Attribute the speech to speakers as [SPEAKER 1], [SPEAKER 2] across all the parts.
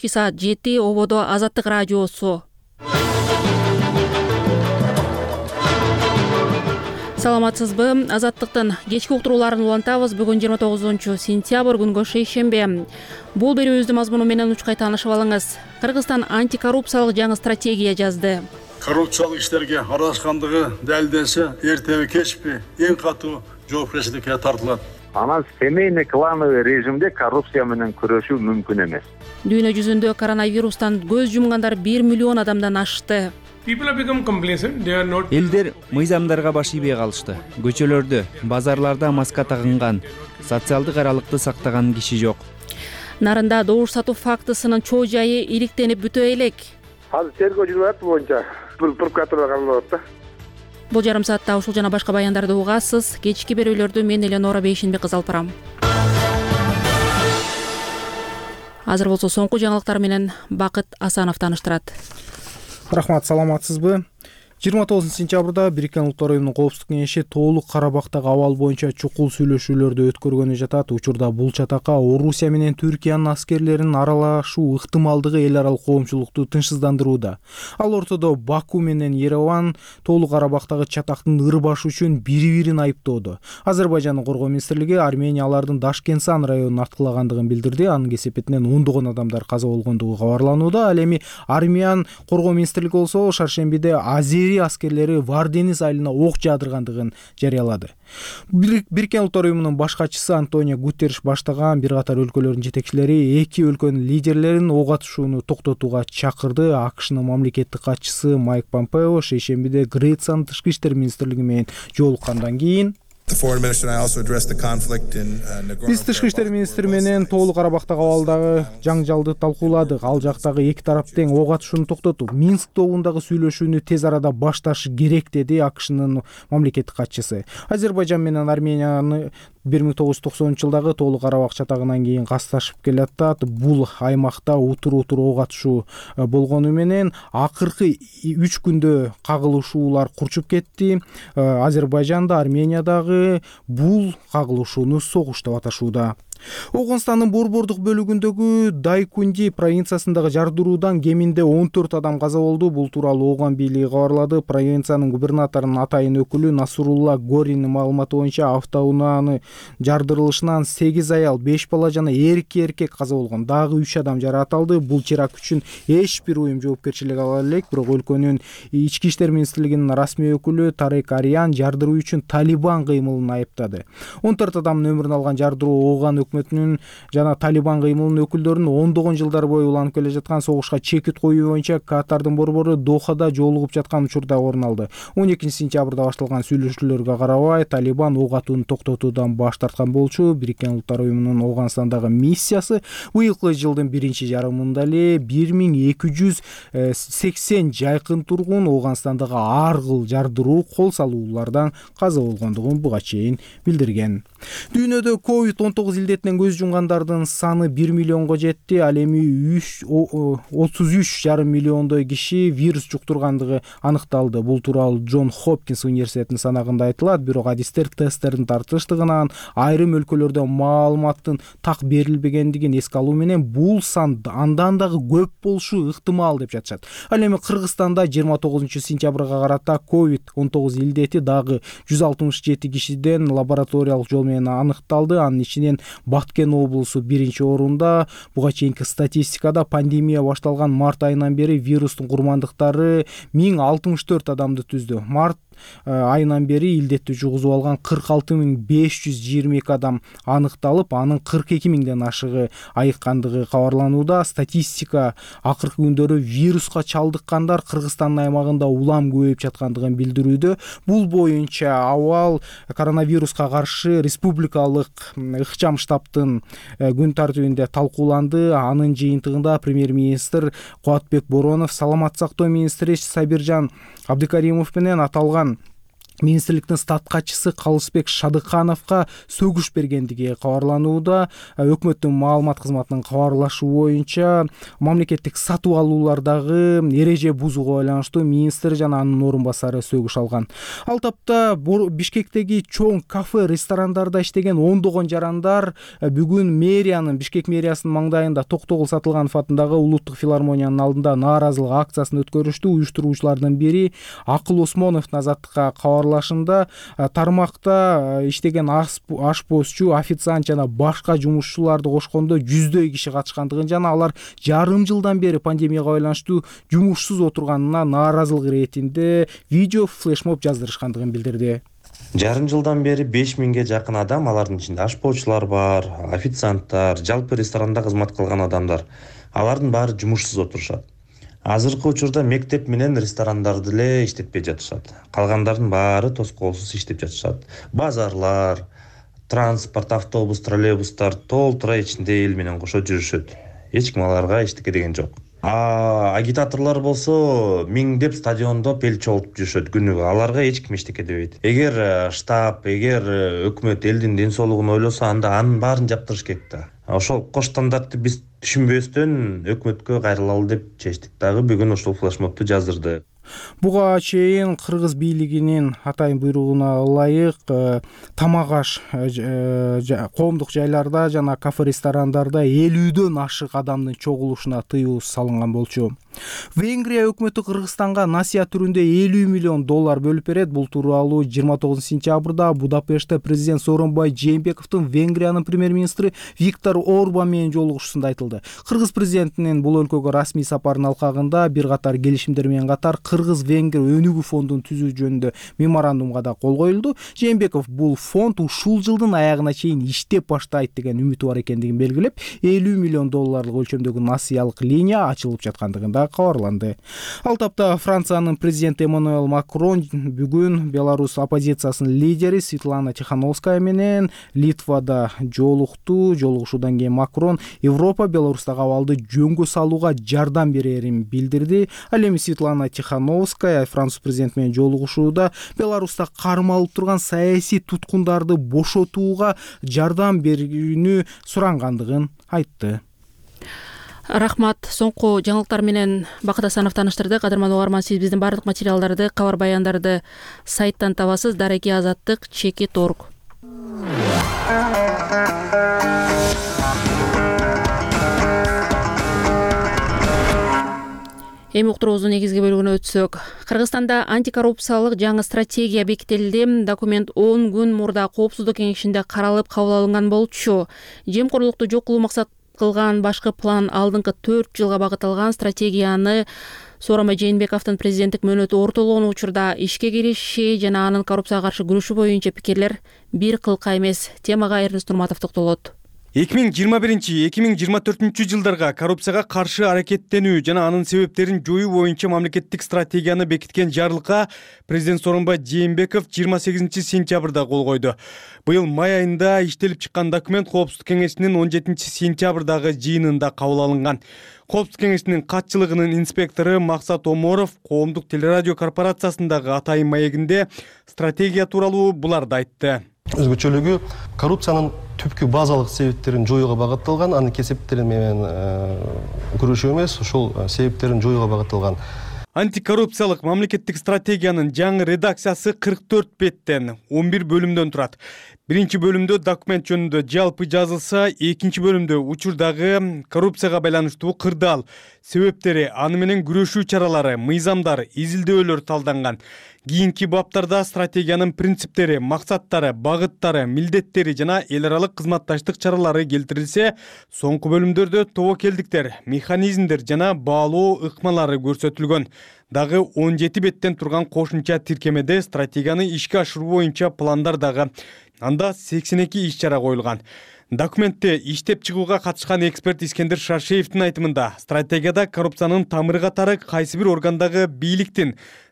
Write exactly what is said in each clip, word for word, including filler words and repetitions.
[SPEAKER 1] саат жети ободо Азаттык радиосу. Саламатсызбы? Азаттыктын кечки уктурууларын улантабыз. Бүгүн жыйырма тогузунчу сентябрь, күнгө шейшембе. Бул берүүбүздүн мазмуну менен учкай таанышып алыңыз. Кыргызстан антикоррупциялык жаңы стратегия жазды.
[SPEAKER 2] Коррупциялык иштерге аралашкандыгы далилденсе, эртеби кечпи эң катуу жоопкерчиликке тартылат.
[SPEAKER 3] Анан семейный клановый режимде коррупция менен күрөшүү мүмкүн эмес.
[SPEAKER 1] Дүйнө жүзүндө коронавирустан көз жумгандар бир миллион адамдан ашты.
[SPEAKER 4] Элдер мыйзамдарга баш ийбей калышты. Көчөлөрдө, базарларда маска тагынган, социалдык аралыкты сактаган киши жок.
[SPEAKER 1] Нарында добуш сатуу фактысынын чоо жайы иликтенип бүтө элек.
[SPEAKER 5] Азыр тергөө жүрүп атат боюнча прокуратурага кабылып атат.
[SPEAKER 1] Бул жарым саатта ушул жана башка баяндарды угасыз. Кечки берүүлөрдү мен Эленора Бейшенбек кыз алып барам. Азыр болсо соңку жаңылыктар менен Бакыт Асанов тааныштырат.
[SPEAKER 6] Рахмат, саламатсызбы? жыйырма тогузунчу сентябрда Бириккен Улуттар уюмунун Коопсуздук кеңеши толук Карабактагы абал боюнча чукул сүйлөшүүлөрдү өткөргөнү жатат. Учурда бул чатакка Орусия менен Түркиянын аскерлеринин аралашуу ыктымалдыгы эл аралык коомчулукту тынчсыздандырууда. Ал ортодо Баку менен Ереван толук Карабактагы чатактын ырбашы үчүн бири-бирин айыптоодо. Азербайжандын коргоо министрлиги Армения алардын Дашкенсан районун аткылагандыгын билдирди. Анын кесепетинен ондогон адамдар каза болгондугу кабарланууда. Ал эми Армян коргоо министрлиги болсо шаршембиде Азери аскерлери Вардениз айылына ок жаадыргандыгын жарыялады. Бириккен Улуттар уюмунун баш катчысы Антонио Гутерриш баштаган бир катар өлкөлөрдүн жетекчилери эки өлкөнүн лидерлерин ок атышууну токтотууга чакырды. АКШнын мамлекеттик катчысы Майк Помпео шейшембиде Грециянын тышкы иштер министрлиги менен жолуккандан кийин биз тышкы иштер министри менен толук Карабактагы абалдагы жаңжалды талкууладык. Ал жактагы эки тарап тең ок атышууну токтотуп, Минск тобундагы сүйлөшүүнү тез арада башташы керек, деди АКШнын мамлекеттик катчысы. Азербайжан менен Арменияны бир миң тогуз жүз токсонунчу жылдагы толук Карабак чатагынан кийин касташып келатат. Бул аймакта утур-утур ок атышуу болгону менен акыркы үч күндө кагылышуулар курчуп кетти. Азербайжанда, Армениядагы бул кагылышууну согуш деп аташууда. Оғонстандын борбордук бөлүгүндөгү Дайкунди провинциясындагы жардыруудан кеминде он төрт адам каза болду. Бул тууралуу Ооган бийлиги кабарлады. Провинциянын губернаторунун атайын өкүлү Насурулла Горинин маалыматы боюнча автоунааны жардырылышынан сегиз аял, беш бала жана эки эркек каза болгон. Дагы үч адам жаракат. Бул чырак үчүн эч бир уюм жоопкерчилик ала элек. Бирок өлкөнүн ички иштер министрлигинин расмий өкүлү Тарек Ариан жардыруу үчүн Талибан кыймылын айыптады. он төрт адамдын өмүрүн алган жардыруу Ооган өкмөтүнүн жана Талибан кыймылынын өкүлдөрүнүн ондогон жылдар бою уланып келе жаткан согушка чекит коюу боюнча Катардын борбору Дохада жолугуп жаткан учурда орун алды. он экинчи сентябрда башталган сүйлөшүүлөргө карабай Талибан ок атууну токтотуудан баш тарткан болчу. Бириккен Улуттар уюмунун Оогонстандагы миссиясы быйылкы жылдын биринчи жарымында эле бир миң эки жүз сексен жайкын тургун Оогонстандагы ар кыл жардыруу, кол салуулардан каза болгондугун буга чейин билдирген. Дүйнөдө ковид он тогуз илдетинен көз жумгандардын саны бир миллионго жетти. Ал эми отуз үч жарым миллиондой киши вирус жуктургандыгы аныкталды. Бул тууралуу Джон Хопкинс университетинин санагында айтылат. Бирок адистер тесттердин тартыштыгынан, айрым өлкөлөрдө маалыматтын так берилбегендигин эске алуу менен бул сан андан дагы көп болушу ыктымал деп жатышат. Ал эми Кыргызстанда жыйырма тогузунчу сентябрга карата ковид он тогуз илдети дагы жүз алтымыш жети кишиден лабораториялык жол менен аныкталды. Анын ичинен Баткен облусу биринчи орунда. Буга чейинки статистикада пандемия башталган март айынан бери вирустун курмандыктары миң алтымыш төрт адамды түздү. Март айынан бери илдетти жугузуп алган кырк алты миң беш жүз жыйырма эки адам аныкталып, анын кырк эки миңден ашыгы айыккандыгы кабарланууда. Статистика акыркы күндөрү вируска чалдыккандар Кыргызстандын аймагында улам көбөйүп жаткандыгын билдирүүдө. Бул боюнча абал коронавируска каршы республикалык ыкчам штабтын күн тартибинде талкууланды. Анын жыйынтыгында премьер-министр Кубатбек Боронов, саламаттык сактоо министри Сабиржан Абдыкаримов менен аталган министрликтин стат катчысы Калысбек Шадыкановго сөгүш бергендиги кабарланууда. Өкмөттүн маалымат кызматынын кабарлашы боюнча мамлекеттик сатып алуулардагы эреже бузууга байланыштуу министр жана анын орун басары сөгүш алган. Ал тапта Бишкектеги чоң кафе, ресторандарда иштеген ондогон жарандар бүгүн мэриянын, Бишкек мэриясынын маңдайында Токтогул Сатылганов атындагы улуттук филармониянын алдында нааразылык акциясын өткөрүштү. Уюштуруучулардын бири Акыл Осмоновдун азаттыкка кабарлашында тармакта иштеген ашпозчу, официант жана башка жумушчуларды кошкондо жүздөй киши катышкандыгын жана алар жарым жылдан бери пандемияга байланыштуу жумушсуз отурганына нааразылык иретинде видео флешмоб жаздырышкандыгын билдирди.
[SPEAKER 7] Жарым жылдан бери беш миңге жакын адам, алардын ичинде ашпоочулар бар, официанттар, жалпы ресторанда кызмат кылган адамдар, алардын баары жумушсуз отурушат. Азыркы учурда мектеп менен ресторандарды эле иштетпей жатышат. Калгандардын баары тоскоолсуз иштеп жатышат. Базарлар, транспорт, автобус, троллейбустар толтура ичинде эл менен кошо жүрүшөт. Эч ким аларга эчтеке деген жок. А агитаторлор болсо миңдеп стадиондо пел чогултуп жүрүшөт күнүгө. Аларга эч ким эчтеке дебейт. Эгер штаб, эгер өкмөт элдин ден соолугун ойлосо, анда анын баарын жаптырыш керек да. Ошол кош стандартты биз түшүнбөстөн өкмөткө кайрылалы деп чечтик дагы. Бүгүн ушул флешмобду жаздырды.
[SPEAKER 6] Буга чейин кыргыз бийлигинин атайын буйругуна ылайык тамак аш коомдук жайларда жана кафе ресторандарда элүүдөн ашык адамдын чогулушуна тыюу салынган болчу. Венгрия өкмөтү Кыргызстанга насыя түрүндө элүү миллион доллар бөлүп берет. Бул тууралуу жыйырма тогузунчу сентябрда Будапештте президент Сооронбай Жээнбековдун Венгриянын премьер-министри Виктор Орбан менен жолугушуусунда айтылды. Кыргыз президентинин бул өлкөгө расмий сапарынын алкагында бир катар келишимдер менен катар Кыргыз-Венгр өнүгүү фондун түзүү жөнүндө меморандумга да кол коюлду. Жээнбеков бул фонд ушул жылдын аягына чейин иштеп баштайт деген үмүтү бар экендигин белгилеп, элүү миллион долларлык өлчөмдөгү насыялык линия ачылып жаткандыгын да кабарланды. Ал тапта Франциянын президенти Эммануэл Макрон бүгүн Беларусь оппозициясынын лидери Светлана Тихановская менен Литвада жолукту. Жолугушуудан кийин Макрон Европа Беларустагы абалды жөнгө салууга жардам берерин билдирди. Ал эми Светлана Тихановская Француз президенти менен жолугушууда Беларуста кармалып турган саясий туткундарды бошотууга жардам берүүнү сурангандыгын айтты.
[SPEAKER 1] Рахмат. Соңку жаңылыктар менен Бакыт Асанов тааныштырды. Кадырман угарман, сиз биздин бардык материалдарды, кабар баяндарды сайттан табасыз. Дареги Азаттык чеки торг. Эми уктуруубуздун негизги бөлүгүнө өтсөк, Кыргызстанда антикоррупциялык жаңы стратегия бекитилди. Документ он күн мурда Коопсуздук кеңешинде каралып кабыл алынган болчу. Жемкорлукту жок кылуу максат кылган башкы план алдыңкы төрт жылга багытталган. Стратегияны Сооронбай Жээнбековдун президенттик мөөнөтү ортолгон учурда ишке кириши жана анын коррупцияга каршы күрөшүү боюнча пикирлер бир кылка эмес. Темага Эрнест Нурматов токтолот.
[SPEAKER 4] эки миң жыйырма биринчи эки миң жыйырма төртүнчү жылдарга коррупцияга каршы аракеттенүү жана анын себептерин жоюу боюнча мамлекеттик стратегияны бекиткен жарлыкка президент Сооронбай Жээнбеков жыйырма сегизинчи сентябрда кол койду. Быйыл май айында иштелип чыккан документ Коопсуздук кеңешинин он жетинчи сентябрдагы жыйынында кабыл алынган. Коопсуздук кеңешинин катчылыгынын инспектору Максат Оморов Коомдук телерадио корпорациясындагы атайын маегинде стратегия тууралуу буларды айтты.
[SPEAKER 8] Өзгөчөлүгү коррупциянын түпкү базалык себептерин жоюуга багытталган, анын кесептери менен күрөшүү эмес, ошол себептерин жоюуга багытталган.
[SPEAKER 4] Антикоррупциялык мамлекеттик стратегиянын жаңы редакциясы кырк төрт беттен он бир бөлүмдөн турат. Биринчи бөлүмдө документ жөнүндө жалпы жазылса, экинчи бөлүмдө учурдагы коррупцияга байланыштуу кырдаал, себептери, аны менен күрөшүү чаралары, мыйзамдар, изилдөөлөр талданган. Кийинки баптарда стратегиянын принциптери, максаттары, багыттары, милдеттери жана эл аралык кызматташтык чаралары келтирилсе, соңку бөлүмдөрдө тобокелдиктер, механизмдер жана баалоо ыкмалары көрсөтүлгөн. Дагы он жети беттен турган кошумча тиркемеде стратегияны ишке ашыруу боюнча пландар дагы. Анда сексен эки иш чара коюлган. Документте иштеп чыгууга катышкан эксперт Искендер Шаршеевдин айтымында стратегияда коррупциянын тамыры катары кайсы бир органдагы бийликтин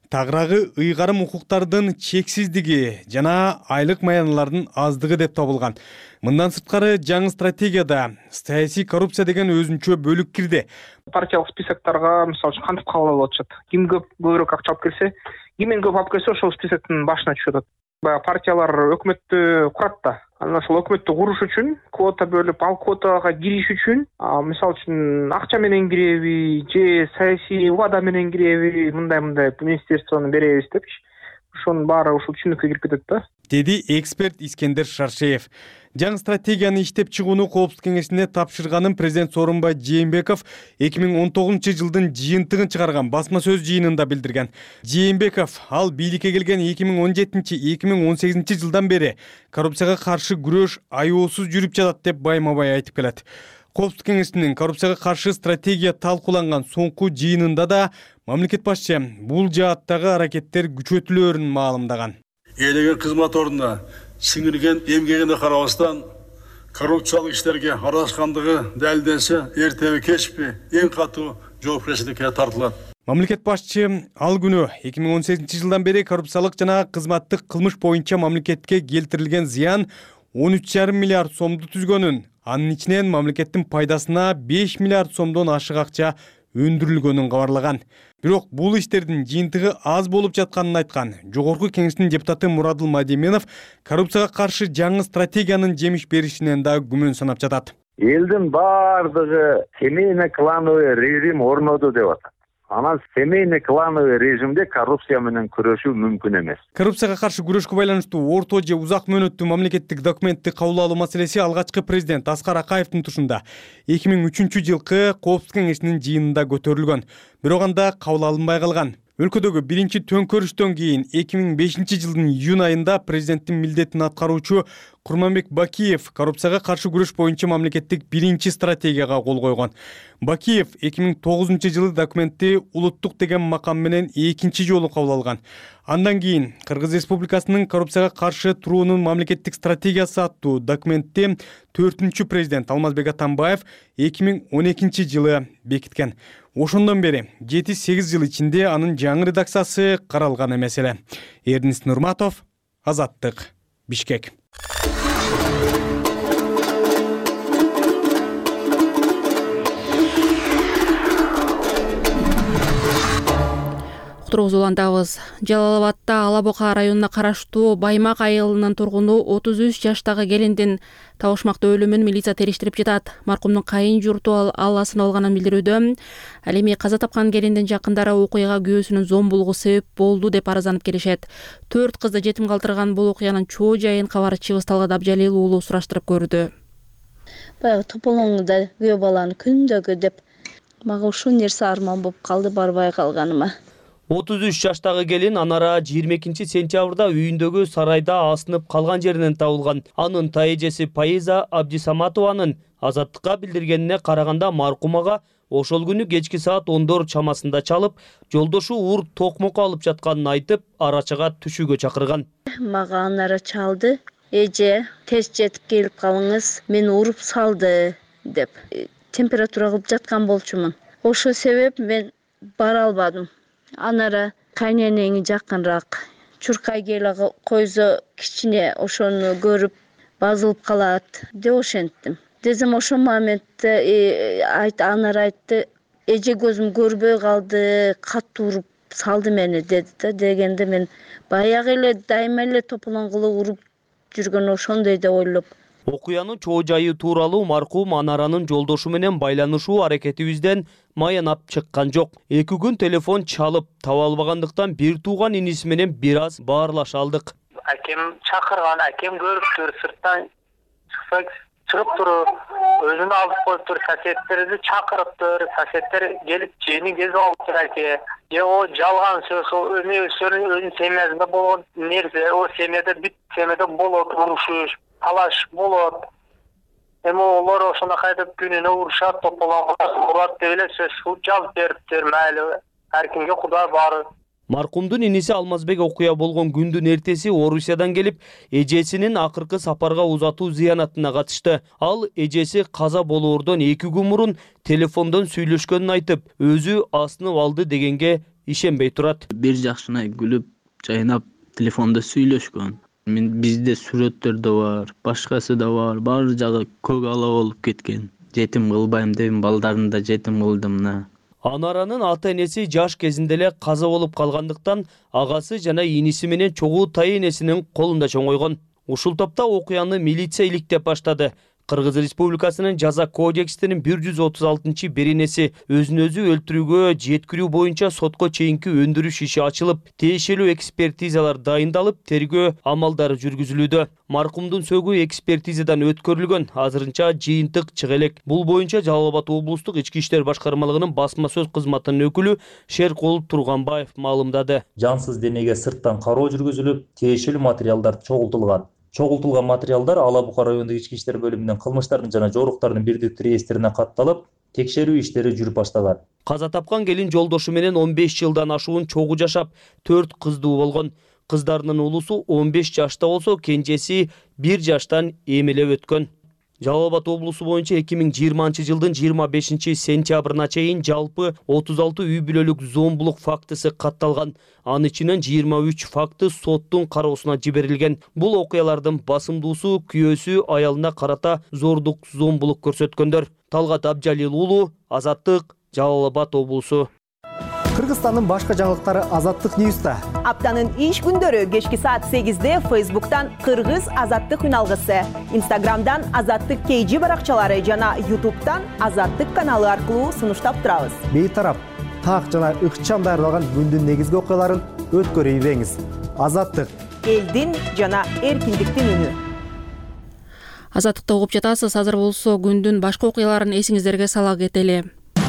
[SPEAKER 4] тагыраагы ыйгарым укуктардын чексиздиги жана айлык маянылардын аздыгы деп табылган. Мындан сырткары жаңы стратегияда саясий коррупция деген өзүнчө бөлүк кирди.
[SPEAKER 9] Партиялык списоктарга мисалы үчүн кантип кабыл алып атышат? Ким көп көбүрөөк акча алып келсе, кимден көп алып келсе ошол списоктун башына түшүп атат. Баягы партиялар өкмөттү курат да. Анан ошол өкмөттү куруш үчүн квота бөлүп, ал квотага кириш үчүн, мисалы үчүн акча менен киреби, же саясий убада менен киреби, мындай-мындай министерствону беребиз депчи. Ошонун баары ушул түшүнүккө кирип кетет да.
[SPEAKER 4] Деди эксперт Искендер Шаршеев. Жаңы стратегияны иштеп чыгууну Коопсуздук кеңешине тапшырганын президент Сооронбай Жээнбеков эки миң он тогузунчу жылдын жыйынтыгын чыгарган басма сөз жыйынында билдирген. Жээнбеков ал бийликке келген эки миң он жетинчи — эки миң он сегизинчи жылдан бери коррупцияга каршы күрөш аеосуз жүрүп жатат деп байма-бай айтып келет. Коопсуздук кеңешинин коррупцияга каршы стратегия талкууланган соңку жыйынында да мамлекет башчы бул жааттагы аракеттер күчөтүлөөрүн маалымдаган.
[SPEAKER 2] Элеген кызмат ордуна сиңирген эмгегине карабастан коррупциялык иштерге аралашкандыгы далилденсе, эртеби кечпи эң катуу жоопкерчиликке тартылат.
[SPEAKER 4] Мамлекет башчы ал күнү эки миң он сегизинчи жылдан бери коррупциялык жана кызматтык кылмыш боюнча мамлекетке келтирилген зыян он үч жарым миллиард сомду түзгөнүн, анын ичинен мамлекеттин пайдасына беш миллиард сомдон ашык акча өндүрүлгөнүн кабарлаган. Бирок бул иштердин жыйынтыгы аз болуп жатканын айткан Жогорку кеңештин депутаты Мурадыл Мадименов коррупцияга каршы жаңы стратегиянын жемиш беришинен да күмөн санап жатат.
[SPEAKER 3] Элдин баардыгы семейный клановый режим орноду деп атат. Анан семейный клановый режимде коррупция менен күрөшүү мүмкүн эмес.
[SPEAKER 4] Коррупцияга каршы күрөшкө байланыштуу орто же узак мөөнөттүү мамлекеттик документти кабыл алуу маселеси алгачкы президент Аскар Акаевдин тушунда эки миң үчүнчү жылкы Коопсуздук кеңешинин жыйынында көтөрүлгөн. Бирок анда кабыл алынбай калган. Өлкөдөгү биринчи төңкөрүштөн кийин эки миң бешинчи жылдын июнь айында президенттин милдетин аткаруучу Курманбек Бакиев коррупцияга каршы күрөш боюнча мамлекеттик биринчи стратегияга кол койгон. Бакиев эки миң тогузунчу жылы документти улуттук деген макам менен экинчи жолу кабыл алган. Андан кийин Кыргыз Республикасынын коррупцияга каршы туруунун мамлекеттик стратегиясы аттуу документти төртүнчү президент Алмазбек Атамбаев эки миң он экинчи жылы бекиткен. Ошондон бери жети сегиз жыл ичинде анын жаңы редакциясы каралган эмес эле. Эрдинис Нурматов, Азаттык, Бишкек.
[SPEAKER 1] Уктуруубузду улантабыз. Жалал-Абадта Ала Бука районуна караштуу Баймак айылынын тургуну отуз үч жаштагы келиндин табышмактуу өлүмүн милиция териштирип жатат. Маркумдун кайын журту алласын алганын билдирүүдө. Ал эми каза тапкан келиндин жакындары окуяга күйөөсүнүн зомбулугу себеп болду деп арызданып келишет. Төрт кызды жетим калтырган бул окуянын чоо жайын кабарчыбыз Талгат Абжалил уулу сураштырып көрдү.
[SPEAKER 10] Баягы тополоңда күйөө баланы күндөгү деп мага ушул нерсе арман болуп калды, барбай калганыма.
[SPEAKER 11] отуз үч жаштагы келин Анара жыйырма экинчи сентябрда үйүндөгү сарайда асынып калган жеринен табылган. Анын тайэжеси Паиза Абдисаматованын Азаттыкка билдиргенине караганда маркумага ошол күнү кечки саат ондор чамасында чалып, жолдошу ур токмок алып жатканын айтып, арачага түшүүгө чакырган.
[SPEAKER 10] Мага Анара чалды. Эже, тез жетип келип калыңыз, мени уруп салды деп температура кылып жаткан болчумун. Ошол себеп мен бара албадым. Анара кайненеңи жакынраак чуркай келе койсо кичине ошону көрүп базылып калат деп ошенттим. Десем ошол моментте айт Анара айтты, эже көзүм көрбөй калды, катуу уруп салды мени деди да. Дегенде мен баягы эле дайыма эле тополоң кылып уруп жүргөн ошондой деп ойлоп.
[SPEAKER 11] Окуянын чоо жайы тууралуу маркум Анаранын жолдошу менен байланышуу аракетибизден маянап чыккан жок. Эки күн телефон чалып таба албагандыктан бир тууган иниси менен бир аз баарлаша алдык.
[SPEAKER 9] Акем чакырган, акем көрүптүр, сырттан чыксак чыгып туруп, өзүн алып коюптур, соседтерди чакырыптыр, соседтер келип жени кезип алыптыр аке. Же о жалган сөз, өзүнүн семьясында болгон нерсе, о семьяда бүт семьяда болот, урушуш, талаш болот. Эми олар ошондо кайтып күнүнө урушат, тополоңго урат деп эле сөз жалп бериптир, мейли ар кимге Кудай баары.
[SPEAKER 11] Маркумдун иниси Алмазбек окуя болгон күндүн эртеси Орусиядан келип, эжесинин акыркы сапарга узатуу зыянатына катышты. Ал эжеси каза болоордон эки күн мурун телефондон сүйлөшкөнүн айтып, өзү асынып алды дегенге ишенбей турат.
[SPEAKER 12] Бир жакшына күлүп, жайнап телефондо сүйлөшкөн. Мен бизде сүрөттөр да бар, башкасы да бар. Баары жагы көк ала болуп кеткен. Жетим кылбайм дедим, балдарын да жетим кылдым на.
[SPEAKER 11] Анаранын ата-энеси жаш кезинде эле каза болуп калгандыктан агасы жана иниси менен чогуу тай энесинин колунда чоңойгон. Ушул топта окуяны милиция иликтеп баштады. Кыргыз Республикасынын жаза кодексинин бир жүз отуз алтынчы беренеси өзүн өзү өлтүрүүгө жеткирүү боюнча сотко чейинки өндүрүш иши ачылып, тиешелүү экспертизалар дайындалып, тергөө амалдары жүргүзүлүүдө. Маркумдун сөгү экспертизадан өткөрүлгөн. Азырынча жыйынтык чыга элек. Бул боюнча Жалал Абад облустук ички иштер башкармалыгынын басма сөз кызматынын өкүлү Шеркул Турганбаев маалымдады.
[SPEAKER 13] Жансыз денеге сырттан кароо жүргүзүлүп, тиешелүү материалдар чогултулган. Чогултулган материалдар Ала Бука райондук ички иштер бөлүмүнүн кылмыштардын жана жоруктардын бирдиктүү реестрине катталып, текшерүү иштери жүрүп баштаган.
[SPEAKER 11] Каза тапкан келин жолдошу менен он беш жылдан ашуун чогуу жашап, төрт кыздуу болгон. Кыздарынын улусу он беш жашта болсо, кенжеси бир жаштан эмелеп өткөн. Жалал Абад облусу боюнча эки миң жыйырманчы жылдын жыйырма бешинчи сентябрына чейин жалпы отуз алты үй бүлөлүк зомбулук фактысы катталган. Анын ичинен жыйырма үч факты соттун кароосуна жиберилген. Бул окуялардын басымдуусу күйөөсү аялына карата зордук, зомбулук көрсөткөндөр. Талгат Абжалил уулу, Азаттык, Жалал Абад облусу.
[SPEAKER 14] Кыргызстандын башка жаңылыктары Азаттык Ньюста.
[SPEAKER 15] Аптанын иш күндөрү кечки саат сегизде Фейсбуктан Кыргыз Азаттык үналгысы, Инстаграмдан Азаттык кей жи баракчалары жана Ютубтан Азаттык каналы аркылуу сунуштап турабыз.
[SPEAKER 14] Бейтарап, так жана ыкчам даярдалган күндүн негизги окуяларын өткөрүп ийбеңиз. Азаттык.
[SPEAKER 15] Элдин жана эркиндиктин үнү.
[SPEAKER 1] Азаттыкты угуп жатасыз. Азыр болсо күндүн башка окуяларын эсиңиздерге сала кетели.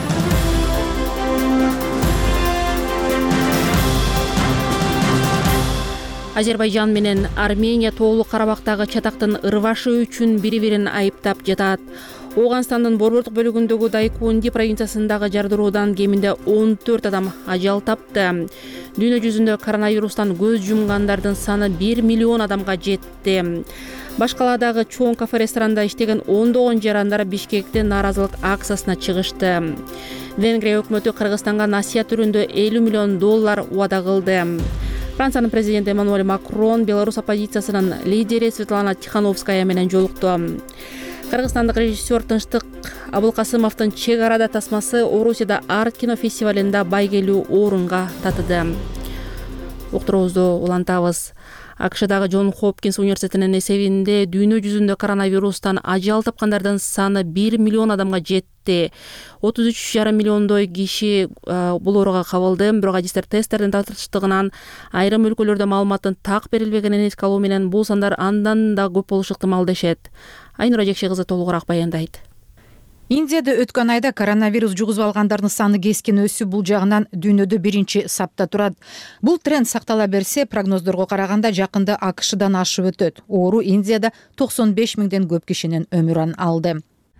[SPEAKER 1] Азербайжан менен Армения Тоолуу Карабактагы чатактын ырбашы үчүн бири-бирин айыптап жатат. Оганстандын борбордук бөлүгүндөгү Дайкунди провинциясындагы жардыруудан кеминде он төрт адам ажал тапты. Дүйнө жүзүндө коронавирустан көз жумгандардын саны бир миллион адамга жетти. Башкаладагы чоң кафе-ресторанда иштеген ондогон жарандар Бишкекте нааразылык акциясына чыгышты. Венгрия өкмөтү Кыргызстанга насыя түрүндө элүү миллион доллар убада кылды. Франциянын президенти Эммануэль Макрон Беларусь оппозициясынын лидери Светлана Тихановская менен жолукту. Кыргызстандык режиссер Тынчтык Абылкасымовдун Чек арада тасмасы Орусияда арт кино фестивалында байгелүү орунга татыды. Уктуруубузду улантабыз. АКШдагы Джон Хопкинс университетинин эсебинде дүйнө жүзүндө коронавирустан ажал тапкандардын саны бир миллион адамга жетти. отуз үч жарым миллиондой киши бул ооруга кабылды. Бирок адистер тесттердин татыштыгынан айрым өлкөлөрдө маалыматтын так берилбегенин эске алуу менен бул сандар андан да көп болушу ыктымал дешет. Айнура Жекши кызы толугураак баяндайт.
[SPEAKER 16] Индияда өткөн айда коронавирус жугузуп алгандардын саны кескин өсүп, бул жагынан дүйнөдө биринчи сапта турат. Бул тренд сактала берсе, прогноздорго караганда жакында АКШдан ашып өтөт. Оору Индияда токсон беш миңден көп кишинин өмүрүн алды.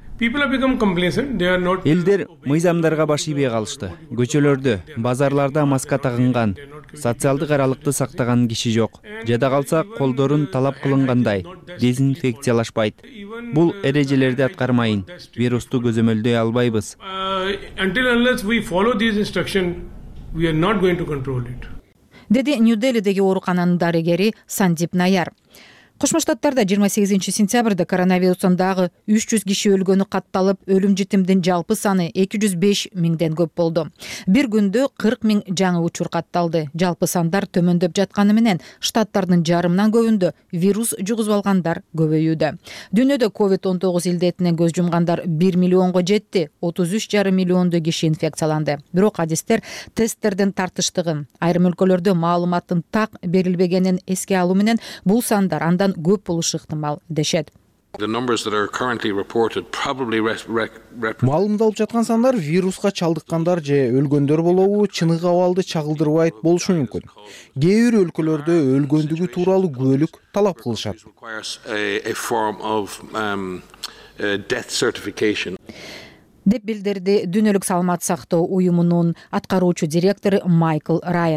[SPEAKER 17] Элдер мыйзамдарга баш ийбей калышты. Көчөлөрдө, базарларда маска тагынган, социалдык аралыкты сактаган киши жок. Жада калса колдорун талап кылынгандай дезинфекциялашпайт. Бул эрежелерди аткармайын, вирусту көзөмөлдөй албайбыз.
[SPEAKER 16] Деди Нью-Делидеги оорукананын дарыгери Сандип Наяр. Кошмо Штаттарда жыйырма сегизинчи сентябрда коронавирустан дагы үч жүз киши өлгөнү катталып, өлүм житимдин жалпы саны эки жүз беш миңден көп болду. Бир күндө кырк миң жаңы учур катталды. Жалпы сандар төмөндөп жатканы менен штаттардын жарымынан көбүндө вирус жугузуп алгандар көбөйүүдө. Дүйнөдө ковид он тогуз илдетинен көз жумгандар бир миллионго жетти, отуз үч жарым миллиондой киши инфекцияланды. Бирок адистер тесттердин тартыштыгын, айрым өлкөлөрдө маалыматтын так берилбегенин эске алуу менен бул сандар андан көп болушу ыктымал дешет.
[SPEAKER 6] Маалымдалып жаткан сандар вируска чалдыккандар же өлгөндөр болобу, чыныгы абалды чагылдырбайт болушу мүмкүн. Кээ бир өлкөлөрдө өлгөндүгү тууралуу күбөлүк талап кылышат.
[SPEAKER 16] Деп билдирди Дүйнөлүк саламат сактоо уюмунун аткаруучу директору Майкл Райан.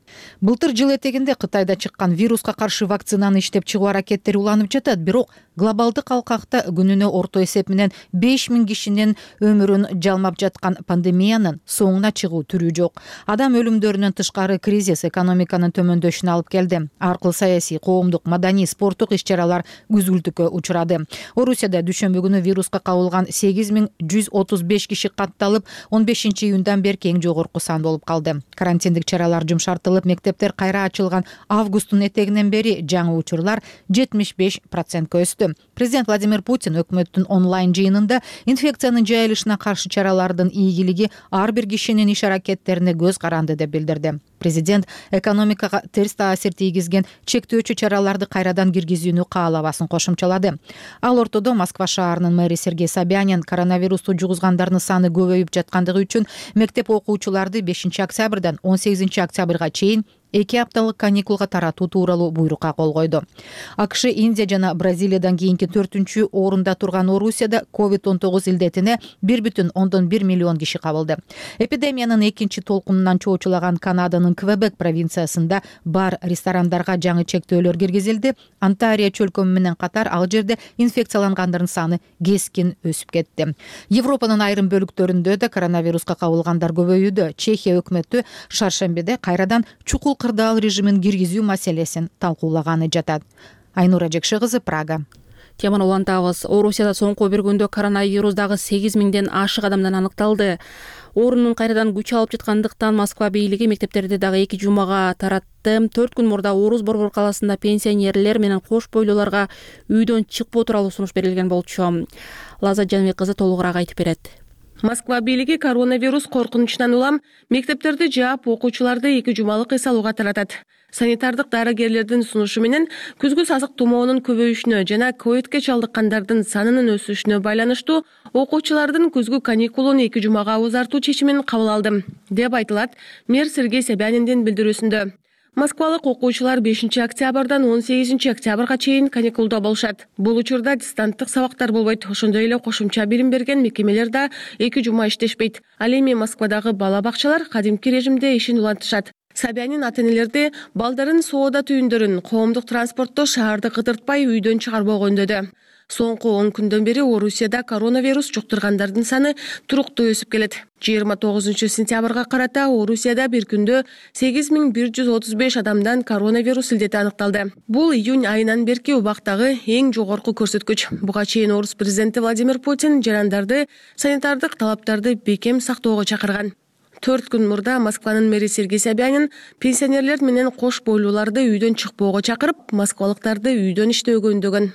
[SPEAKER 16] Былтыр жыл этегинде Кытайда чыккан вируска каршы вакцинаны иштеп чыгуу аракеттери уланып жатат, бирок глобалдык алкакта күнүнө орто эсеп менен беш миң кишинин өмүрүн жалмап жаткан пандемиянын соңуна чыгуу түрү жок. Адам өлүмдөрүнөн тышкары кризис экономиканын төмөндөшүнө алып келди. Ар кыл саясий, коомдук, маданий, спорттук иш-чаралар күзгүлтүккө учурады. Орусияда дүйшөмбү күнү вируска кабылган сегиз миң жүз отуз беш киши катталып, он бешинчи июндан берки эң жогорку сан болуп калды. Карантиндик чаралар жумшартылып, мектептер кайра ачылган августтун этегинен бери жаңы учурлар жетимиш беш процентке өстү. Президент Владимир Путин өкмөттүн онлайн жыйынында инфекциянын жайылышына каршы чаралардын ийгилиги ар бир кишинин иш аракеттерине көз каранды деп билдирди. Президент экономикага терс таасир тийгизген чектөөчү чараларды кайрадан киргизүүнү каалабасын кошумчалады. Ал ортодо Москва шаарынын мэри Сергей Собянин коронавирусту жугузгандардын саны көбөйүп жаткандыгы үчүн мектеп окуучуларды бешинчи октябрдан он сегизинчи октябрга чейин эки апталык каникулга таратуу тууралуу буйрукка кол койду. АКШ, Индия жана Бразилиядан кийинки төртүнчү орунда турган Орусияда ковид он тогуз илдетине бир бүтүн ондон бир миллион киши кабылды. Эпидемиянын экинчи толкунунан чоочулаган Канаданын Квебек провинциясында бар ресторандарга жаңы чектөөлөр киргизилди. Онтарио чөлкөмү менен катар ал жерде инфекциялангандардын саны кескин өсүп кетти. Европанын айрым бөлүктөрүндө да коронавируска кабылгандар көбөйүүдө. Чехия өкмөтү шаршембиде кайрадан чукул кырдаал режимин киргизүү маселесин талкуулаганы жатат. Айнура Жекши кызы, Прага.
[SPEAKER 1] Теманы улантабыз. Орусияда соңку бир күндө коронавирус дагы сегиз миңден ашык адамдан аныкталды. Орунун кайрадан күч алып жаткандыктан Москва бийлиги мектептерди дагы эки жумага таратты. төрт күн мурда Орус Борбор каласында пенсионерлер менен кош бойлууларга үйдөн чыкпоо тууралуу сунуш берилген болчу. Лаза Жанбек кызы толугураак айтып берет.
[SPEAKER 18] Москва бийлиги коронавирус коркунучунан улам мектептерди жаап, окуучуларды эки жумалык эс алууга таратат. Санитардык дарыгерлердин сунушу менен күзгү сасык тумоонун көбөйүшүнө жана ковидке чалдыккандардын санынын өсүшүнө байланыштуу окуучулардын күзгү каникулун эки жумага узартуу чечимин кабыл алды, деп айтылат мэр Сергей Собяниндин билдирүүсүндө. Москвалык окуучулар бешинчи октябрдан он сегизинчи октябрга чейин каникулда болушат. Бул учурда дистанттык сабактар болбойт. Ошондой эле кошумча билим берген мекемелер да эки жума иштешпейт. Ал эми Москвадагы бала бакчалар кадимки режимде ишин улантышат. Собянин ата-энелерди балдарын соода түйүндөрүн, коомдук транспортто шаарды кыдыртпай үйдөн чыгарбоого үндөдү. Соңку он күндөн бери Орусияда коронавирус жуктургандардын саны туруктуу өсүп келет. жыйырма тогузунчу сентябрга карата Орусияда бир күндө сегиз миң бир жүз отуз беш адамдан коронавирус илдети аныкталды. Бул июнь айынан берки убактагы эң жогорку көрсөткүч. Буга чейин Орус президенти Владимир Путин жарандарды санитардык талаптарды бекем сактоого чакырган. төрт күн мурда Москванын мэри Сергей Собянин пенсионерлер менен кош бойлууларды үйдөн чыкпоого чакырып, москвалыктарды үйдөн иштөөгө үндөгөн.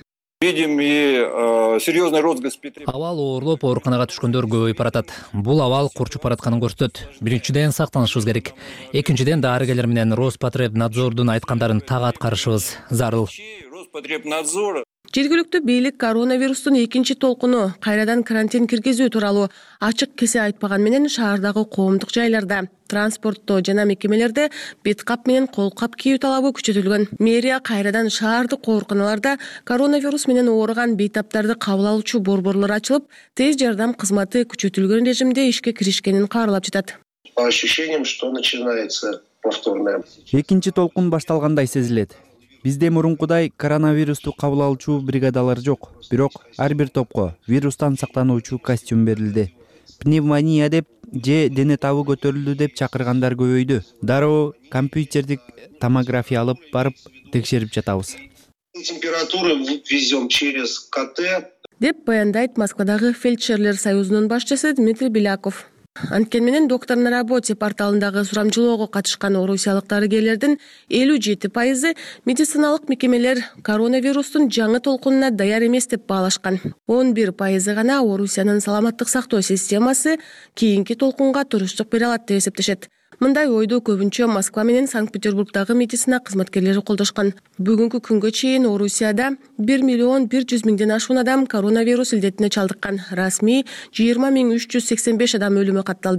[SPEAKER 19] Абал ооруп ооруканага түшкөндөр көбөйүп баратат. Бул абал курчуп баратканын көрсөтөт. Биринчиден сактанышыбыз керек. Экинчиден дарыгерлер менен Роспотребнадзордун айткандарын так аткарышыбыз зарыл.
[SPEAKER 18] Жергиликтүү бийлик коронавирустун экинчи толкуну кайрадан карантин киргизүү тууралуу ачык кесе айтпаган менен шаардагы коомдук жайларда, транспортто жана мекемелерде бет кап менен кол кап кийүү талабы күчөтүлгөн. Мэрия кайрадан шаардык ооруканаларда коронавирус менен ооруган бейтаптарды кабыл алуучу борборлор ачылып, тез жардам кызматы күчөтүлгөн режимде ишке киришкенин каарлап жатат.
[SPEAKER 20] По ощущениям, что начинается повторная.
[SPEAKER 17] Экинчи толкун башталгандай сезилет. Бизде мурункудай коронавирусту кабыл алуучу бригадалар жок, бирок ар бир топко вирустан сактануучу костюм берилди. Пневмония деп же дене табы көтөрүлдү деп чакыргандар көбөйдү. Дароо компьютердик томография алып барып текшерип жатабыз.
[SPEAKER 20] Температуры везем через КТ.
[SPEAKER 18] Деп баяндайт Москвадагы фельдшерлер союзунун башчысы Дмитрий Беляков. Анткени менен доктор на работе порталындагы сурамжылоого катышкан орусиялык дарыгерлердин элүү жети пайызы медициналык мекемелер коронавирустун жаңы толкунуна даяр эмес деп баалашкан. он бир пайызы гана Орусиянын саламаттык сактоо системасы кийинки толкунга туруштук бере алат деп эсептешет. Мындай ойду көбүнчө Москва менен Санкт-Петербургдагы медицина кызматкерлери колдошкан. Бүгүнкү күнгө чейин Орусияда бир миллион бир жүз миңден ашуун адам коронавирус илдетине чалдыккан. Расмий жыйырма миң үч жүз сексен беш адам өлүмү катталды.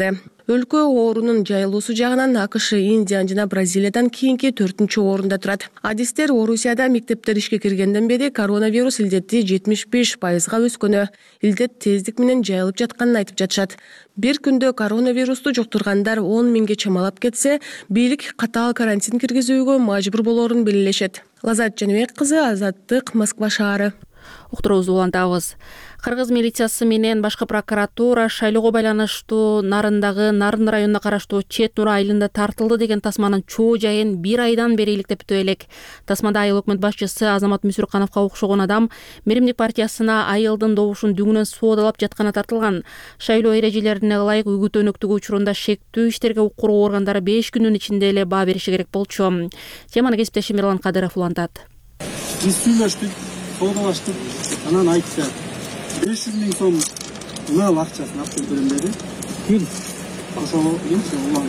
[SPEAKER 18] Өлкө оорунун жайылуусу жагынан АКШ, Индия жана Бразилиядан кийинки төртүнчү орунда турат. Адистер Орусияда мектептер ишке киргенден бери коронавирус илдети жетимиш беш пайызга өскөнү, илдет тездик менен жайылып жатканын айтып жатышат. Бир күндө коронавирусту жуктургандар он миңге чамалап кетсе, бийлик катаал карантин киргизүүгө мажбур болорун белгилешет. Лазат Жаныбек кызы, Азаттык, Москва шаары.
[SPEAKER 1] Уктуруубузду улантабыз. Кыргыз милициясы менен башкы прокуратура шайлоого байланыштуу Нарындагы Нарын районуна караштуу Чет Нура айылында тартылды деген тасманын чоо жайын бир айдан бери иликтептөө элек. Тасмада айыл өкмөт башчысы Азамат Мүсүркановго окшогон адам Меримдик партиясына айылдын добушун дүңүнөн соодалап жатканы тартылган. Шайлоо эрежелерине ылайык үгүт өнөктүгү учурунда шектүү иштерге укугуу органдары беш күнүн ичинде эле баа бериши керек болчу. Теманы кесиптешим Мирлан Кадыров улантат.
[SPEAKER 21] Биз сүйлөштүк, соодалаштык, анан айтты. беш жүз миң сом нал акчасын алып берем деди. Ким? Ошол эмче улан.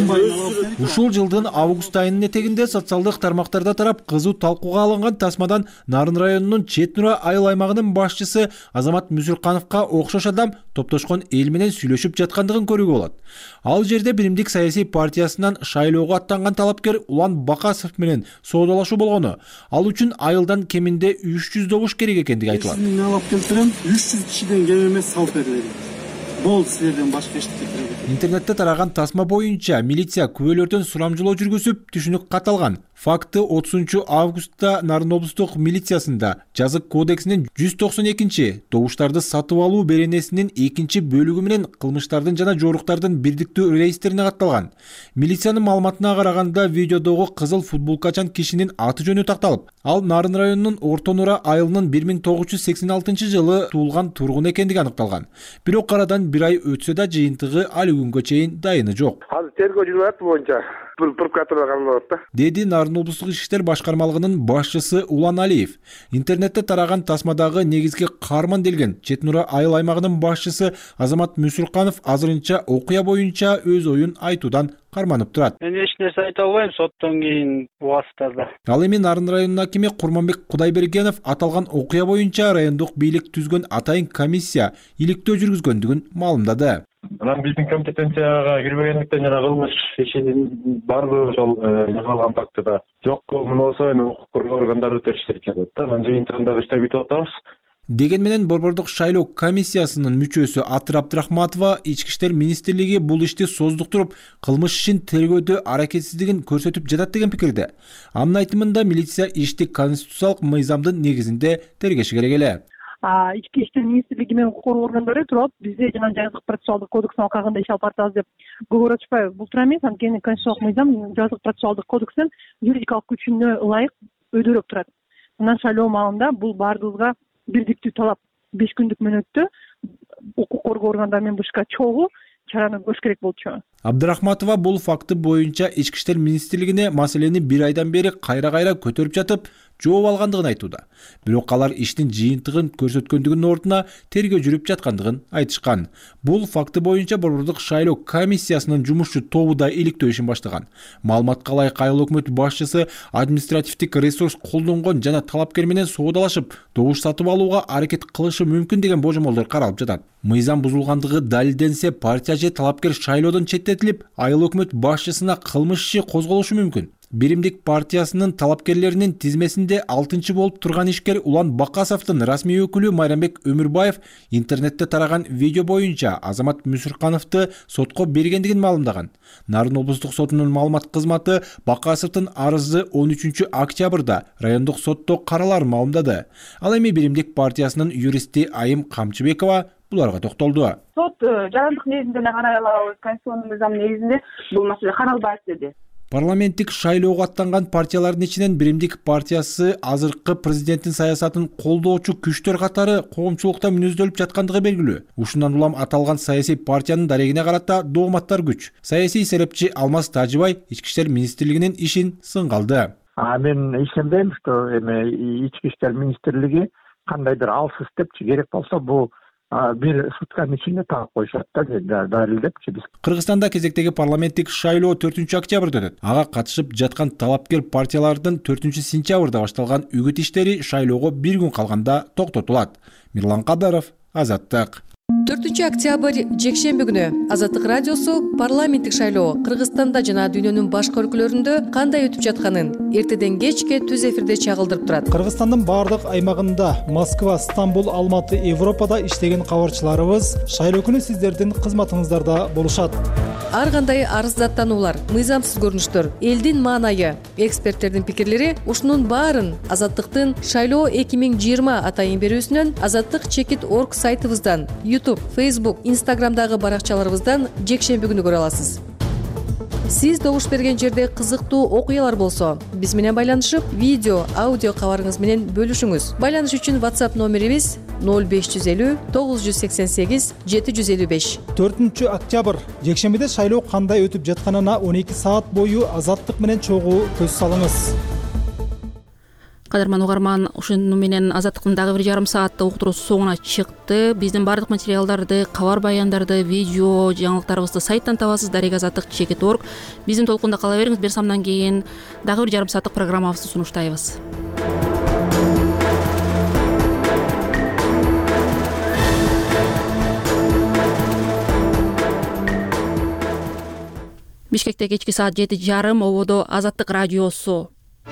[SPEAKER 6] Ушул жылдын август айынын этегинде социалдык тармактарда тарап кызуу талкууга алынган тасмадан Нарын районунун Чет Нура айыл аймагынын башчысы Азамат Мүсүркановго окшош адам топтошкон эл менен сүйлөшүп жаткандыгын көрүүгө болот. Ал жерде Биримдик саясий партиясынан шайлоого аттанган талапкер Улан Бакасов менен соодалашуу болгону, ал үчүн айылдан кеминде үч жүз добуш керек экендиги айтылат.
[SPEAKER 21] Мен алып келтирем, үч жүз кишиден кем эмес салып берилет. Бол силерден башка эчтеке керек.
[SPEAKER 6] Интернетте тараган тасма боюнча милиция күбөлөрдөн сурамжылоо жүргүзүп, түшүнүк катталган. Факты отузунчу августта Нарын облустук милициясында жазык кодексинин жүз токсон экинчи добуштарды сатып алуу беренесинин экинчи бөлүгү менен кылмыштардын жана жоруктардын бирдиктүү реестрине катталган. Милициянын маалыматына караганда видеодогу кызыл футболкачан кишинин аты жөнү такталып, ал Нарын районунун Орто Нура айылынын бир миң тогуз жүз сексен алтынчы жылы туулган тургун экендиги аныкталган. Бирок арадан бир ай өтсө да жыйынтыгы али күнгө чейин дайыны жок.
[SPEAKER 5] Азыр тергөө жүрүп атат боюнча прокуратурага кабылып атат да.
[SPEAKER 6] Деди Нарын облустук ички иштер башкармалыгынын башчысы Улан Алиев. Интернетте тараган тасмадагы негизги каарман делген Чет Нура айыл аймагынын башчысы Азамат Мүсүрканов азырынча окуя боюнча өз оюн айтуудан карманып турат.
[SPEAKER 22] Мен эч нерсе айта албайм соттон кийин убактарда.
[SPEAKER 6] Ал эми Нарын районунун акими Курманбек Кудайбергенов аталган окуя боюнча райондук бийлик түзгөн атайын комиссия иликтөө жүргүзгөндүгүн маалымдады.
[SPEAKER 23] Анан биздин компетенцияга кирбегендиктен жана кылмыш ишинин баардыгы ошол жасалган фактыда жок болсо эми укук коргоо органдары өтөшү керек да. Анан жыйынтыгында иштеп бүтүп атабыз.
[SPEAKER 6] Деген менен Борбордук шайлоо комиссиясынын мүчөсү Атыр Абдрахматова ички иштер министрлиги бул ишти создуктуруп, кылмыш ишин тергөөдө аракетсиздигин көрсөтүп жатат деген пикирде. Анын айтымында милиция ишти конституциялык мыйзамдын негизинде тергеши керек эле.
[SPEAKER 24] Ички иштер министрлиги менен укук коргоо органдары туруп, бизде жана жазык процессуалдык кодекстин алкагында иш алып баратабыз деп көбүрөөк ачпайбыз. Бул туура эмес, анткени конституциялык мыйзам жазык процессуалдык кодекстин юридикалык күчүнө ылайык өйдөрүп турат. Анан шайлоо маалында бул баардыгыбызга бирдиктүү талап. беш күндүк мөөнөттө укук коргоо органдары менен башка чогуу чараны көрүш керек болчу.
[SPEAKER 6] Абдрахматова бул факты боюнча ички иштер министрлигине маселени бир айдан бери кайра-кайра көтөрүп жатып, жооп алгандыгын айтууда. Бирок алар иштин жыйынтыгын көрсөткөндүгүнүн ордуна тергөө жүрүп жаткандыгын айтышкан. Бул факты боюнча Борбордук шайлоо комиссиясынын жумушчу тобу да иликтөө ишин баштаган. Маалыматка ылайык айыл өкмөт башчысы административдик ресурс колдонгон жана талапкер менен соодалашып, добуш сатып алууга аракет кылышы мүмкүн деген божомолдор каралып жатат. Мыйзам бузулгандыгы далилденсе, партия же талапкер шайлоодон четтетилип, айыл өкмөт башчысына кылмыш иши козголушу мүмкүн. Биримдик партиясынын талапкерлеринин тизмесинде алтынчы болуп турган ишкер Улан Бакасовдун расмий өкүлү Майрамбек Өмүрбаев интернетте тараган видео боюнча Азамат Мүсүркановду сотко бергендигин маалымдаган. Нарын облустук сотунун маалымат кызматы Бакасовдун арызы он үчүнчү октябрда райондук сотто караларын маалымдады. Ал эми Биримдик партиясынын юристи Айым Камчыбекова буларга токтолду.
[SPEAKER 25] Сот жарандык негизинде карай алабыз, конституциянын мыйзам негизинде бул маселе каралбайт деди.
[SPEAKER 6] Парламенттик шайлоого аттанган партиялардын ичинен Биримдик партиясы азыркы президенттин саясатын колдоочу күчтөр катары коомчулукта мүнөздөлүп жаткандыгы белгилүү. Ушундан улам аталган саясий партиянын дарегине карата догматтар күч. Саясий серепчи Алмаз Тажыбай ички иштер министрлигинин ишин сынга алды.
[SPEAKER 26] А мен ишенбейм, что эми ички иштер министрлиги кандайдыр алсыз депчи, керек болсо бул бир сутканын ичинде таап коюшат да, далилдепчи биз.
[SPEAKER 6] Кыргызстанда кезектеги парламенттик шайлоо төртүнчү октябрда өтөт. Ага катышып жаткан талапкер партиялардын төртүнчү сентябрда башталган үгүт иштери шайлоого бир күн калганда токтотулат. Мирлан Кадыров, Азаттык.
[SPEAKER 2] төртүнчү октябрь жекшемби күнү Азаттык радиосу парламенттик шайлоо Кыргызстанда жана дүйнөнүн башка өлкөлөрүндө кандай өтүп жатканын эртеден кечке түз эфирде чагылдырып турат.
[SPEAKER 3] Кыргызстандын баардык аймагында Москва, Стамбул, Алматы, Европада иштеген кабарчыларыбыз шайлоо күнү сиздердин кызматыңыздарда болушат.
[SPEAKER 2] Ар кандай арыздаттануулар, мыйзамсыз көрүнүштөр, элдин маанайы, эксперттердин пикирлери ушунун баарын Азаттыктын шайлоо эки миң жыйырма атайын берүүсүнөн азаттык чекит точка орг сайтыбыздан, YouTube, Facebook, Instagramдагы баракчаларыбыздан жекшемби күнү көрө аласыз. Сиз добуш берген жерде кызыктуу окуялар болсо, биз менен байланышып, видео, аудио кабарыңыз менен бөлүшүңүз. Байланыш үчүн WhatsApp номерибиз ноль беш жүз элүү тогуз жүз сексен сегиз жети жүз элүү беш.
[SPEAKER 3] төртүнчү октябрь жекшембиде шайлоо кандай өтүп жатканына он эки саат бою Азаттык менен чогуу көз салыңыз.
[SPEAKER 1] Кадырман угарман, ушуну менен Азаттыктын дагы бир жарым сааттык уктуруусу соңуна чыкты. Биздин бардык материалдарды, кабар баяндарды, видео жаңылыктарыбызды сайттан табасыз, дарек азаттык чекит точка орг. Биздин толкунда кала бериңиз. Бир самдан кийин дагы бир жарым сааттык программабызды сунуштайбыз. Бишкекте кечки саат жети жарым, ободо Азаттык радиосу.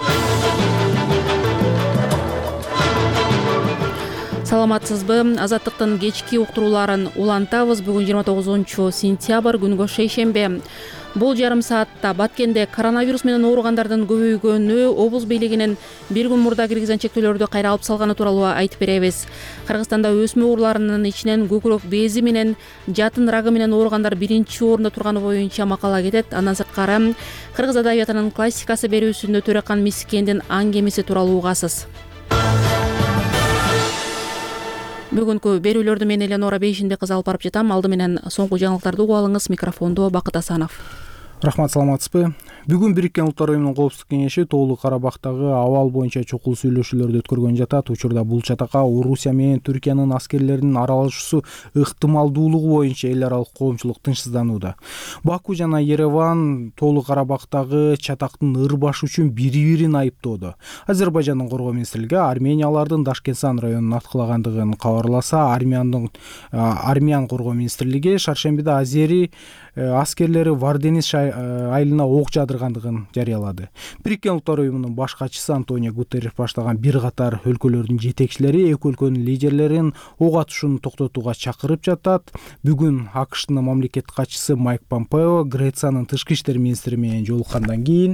[SPEAKER 1] Саламатсызбы? Азаттыктын кечки уктурууларын улантабыз. Бүгүн жыйырма тогузунчу сентябрь, күнгө шейшембе. Бул жарым саатта Баткенде коронавирус менен ооругандардын көбөйгөнү, облус бийлигинин бир күн мурда киргизген чектөөлөрдү кайра алып салганы тууралуу айтып беребиз. Кыргызстанда өсмө оорларынын ичинен көкүрөк бези менен жатын рагы менен ооругандар биринчи орунда турганы боюнча макала кетет. Андан сырткары кыргыз адабиятынын классикасы берүүсүндө Төрөкан Мискендин аң кемеси тууралуу угасыз. Бүгүнкү берүүлөрдү мен Эленора Бейшинде кыз алып барып жатам. Алды менен соңку жаңылыктарды угуп алыңыз. Микрофондо Бакыт Асанов.
[SPEAKER 6] Рахмат, саламатсызбы? Бүгүн Бириккен Улуттар Уюмунун Коопсуздук кеңеши Тоолуу Карабактагы абал боюнча чукул сүйлөшүүлөрдү өткөргөн жатат. Учурда бул чатакка Орусия менен Түркиянын аскерлеринин аралашуусу ыктымалдуулугу боюнча эл аралык коомчулук тынчсызданууда. Баку жана Ереван Тоолуу Карабактагы чатактын ырбашы үчүн бири-бирин айыптоодо. Азербайжандын коргоо министрлиги Армениялардын Дашкенсан районун аткылагандыгын кабарласа, Армяндын Армян коргоо министрлиги шаршембиде Азери аскерлери Варденис айылына ок жадыргандыгын жарыялады. Бириккен Улуттар Уюмунун баш катчысы Антонио Гутерриш баштаган бир катар өлкөлөрдүн жетекчилери эки өлкөнүн лидерлерин ок атышууну токтотууга чакырып жатат. Бүгүн АКШтын мамлекеттик катчысы Майк Помпео Грециянын тышкы иштер министри менен жолуккандан кийин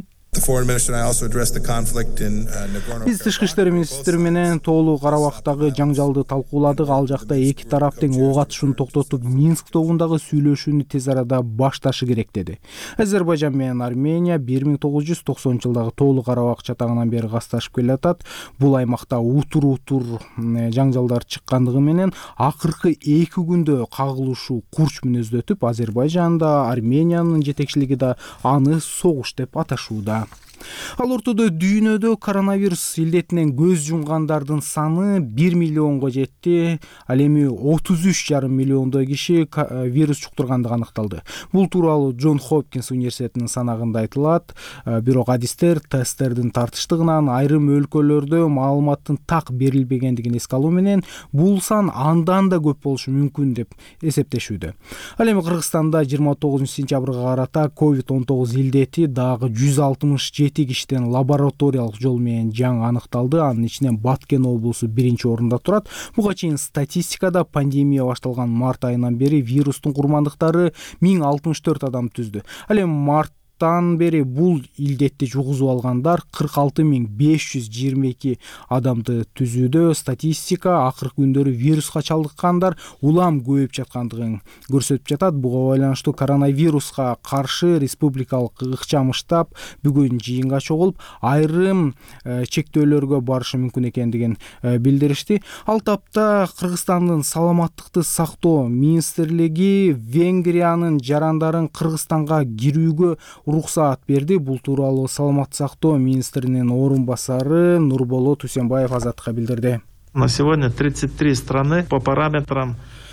[SPEAKER 6] Биз тышкы иштер министри менен Тоолуу Карабактагы жаңжалды талкууладык. Ал жакта эки тарап тең ок атышууну токтотуп, Минск тобундагы сүйлөшүүнү тез арада башташы керек деди. Азербайжан менен Армения бир миң тогуз жүз токсонунчу жылдагы Тоолуу Карабак чатагынан бери касташып келатат. Бул аймакта утур-утур жаңжалдар чыккандыгы менен акыркы эки күндө кагылышуу курч мүнөздө өтүп, Азербайжанда Армениянын жетекчилиги да аны согуш деп аташууда. Ал ортодо дүйнөдө коронавирус илдетинен көз жумгандардын саны бир миллионго жетти. Ал эми отуз үч жарым миллиондой киши вирус жуктургандыгы аныкталды. Бул тууралуу Джон Хопкинс университетинин санагында айтылат. Бирок адистер тесттердин тартыштыгынан айрым өлкөлөрдө маалыматтын так берилбегендигин эске алуу менен бул сан андан да көп болушу мүмкүн деп эсептешүүдө. Ал эми Кыргызстанда жыйырма тогузунчу сентябрга карата ковид он тогуз илдети дагы жүз алтымыш жети кишиден лабораториялык жол менен жаңы аныкталды. Анын ичинен Баткен облусу биринчи орунда турат. Буга чейин статистикада пандемия башталган март айынан бери вирустун курмандыктары миң алтымыш төрт адам түздү. Ал эми март Тан бери бул илдетти жугузуп алгандар кырк алты миң беш жүз жыйырма эки адамды түзүүдө. Статистика акыркы күндөрү вируска чалдыккандар улам көбөйүп жаткандыгын көрсөтүп жатат. Буга байланыштуу коронавируска каршы республикалык ыкчам штаб бүгүн жыйынга чогулуп, айрым чектөөлөргө барышы мүмкүн экендигин билдиришти. Ал тапта Кыргызстандын саламаттыкты сактоо министрлиги Венгриянын жарандарын Кыргызстанга кирүүгө уруксаат берди. Бул тууралуу саламат сактоо министринин орун басары Нурболот Усенбаев Азаттыкка билдирди.
[SPEAKER 4] На сегодня тридцать три страны по параметрам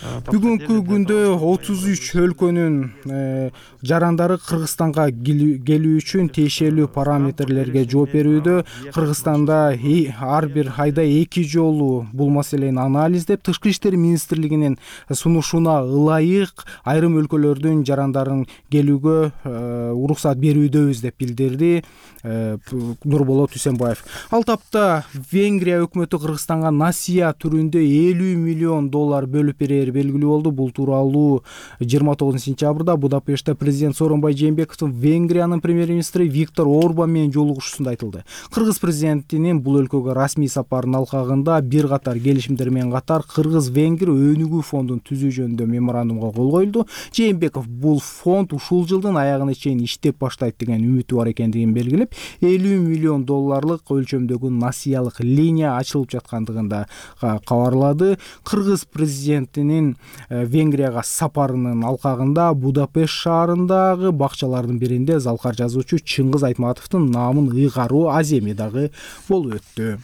[SPEAKER 6] Бүгүнкү күндө отуз үч өлкөнүн жарандары Кыргызстанга келүү үчүн тиешелүү параметрлерге жооп берүүдө. Кыргызстанда ар бир айда эки жолу бул маселени анализдеп, Тышкы иштер министрлигинин сунушуна ылайык айрым өлкөлөрдүн жарандарын келүүгө уруксат берүүдөбүз деп билдирди Нурболот Үсенбаев. Ал тапта Венгрия өкмөтү Кыргызстанга насыя түрүндө элүү миллион доллар бөлүп берери белгилүү болду. Бул тууралуу жыйырма тогузунчу сентябрда Будапештте президент Сооронбай Жээнбековдун Венгриянын премьер-министри Виктор Орбан менен жолугушуусунда айтылды. Кыргыз президентинин бул өлкөгө расмий сапарынын алкагында бир катар келишимдер менен катар Кыргыз-Венгр өнүгүү фондун түзүү жөнүндө меморандумга кол коюлду. Жээнбеков бул фонд ушул жылдын аягына чейин иштеп баштайт деген үмүтү бар экендигин белгилеп, элүү миллион долларлык өлчөмдөгү насыялык линия ачылып жаткандыгын да кабарлады. Кыргыз президентинин Венгрияга сапарынын алкагында Будапешт шаарындагы бакчалардын биринде залкар жазуучу Чыңгыз Айтматовдун наамын ыйгаруу аземи дагы болуп өттү.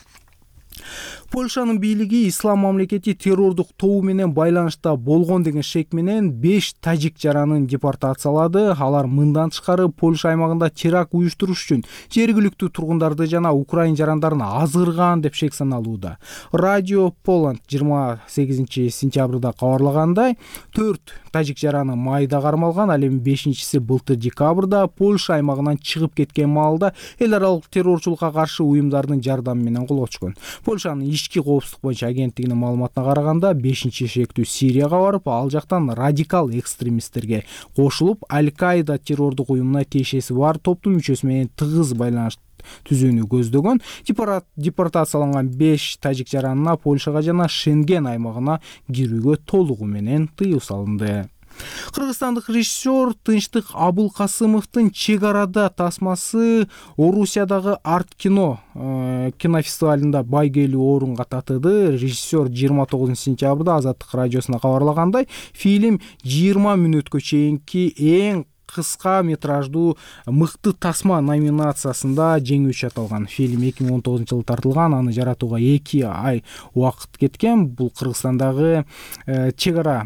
[SPEAKER 6] Польшанын бийлиги Ислам мамлекети террордук тобу менен байланышта болгон деген шек менен беш тажик жаранын депортациялады. Алар мындан тышкары Польша аймагында теракт уюштуруш үчүн жергиликтүү тургундарды жана украин жарандарын азгырган деп шек саналууда. Радио Поланд жыйырма сегизинчи сентябрда кабарлагандай, төрт тажик жараны майда кармалган. Ал эми бешинчиси былтыр декабрда Польша аймагынан чыгып кеткен маалда эл аралык террорчулукка каршы уюмдардын жардамы менен колго түшкөн. Польшанын ички коопсуздук боюнча агенттигинин маалыматына караганда, бешинчи шектүү Сирияга барып, ал жактан радикал экстремисттерге кошулуп, Аль-Каида террордук уюмуна тиешеси бар топтун мүчөсү менен тыгыз байланыш түзүүнү көздөгөн. Депортацияланган беш тажик жаранына Польшага жана Шенген аймагына кирүүгө толугу менен тыюу салынды. Кыргызстандык режиссер Тынчтык Абылкасымовдун Чек арада тасмасы Орусиядагы арт кино кинофестивалында байгелүү орунга татыды. Режиссер жыйырма тогузунчу сентябрда Азаттык радиосуна кабарлагандай, фильм жыйырма мүнөткө чейинки эң кыска метраждуу мыкты тасма номинациясында жеңүүчү аталган. Фильм эки миң он тогузунчу жылы тартылган, аны жаратууга эки ай убакыт кеткен. Бул Кыргызстандагы Чек ара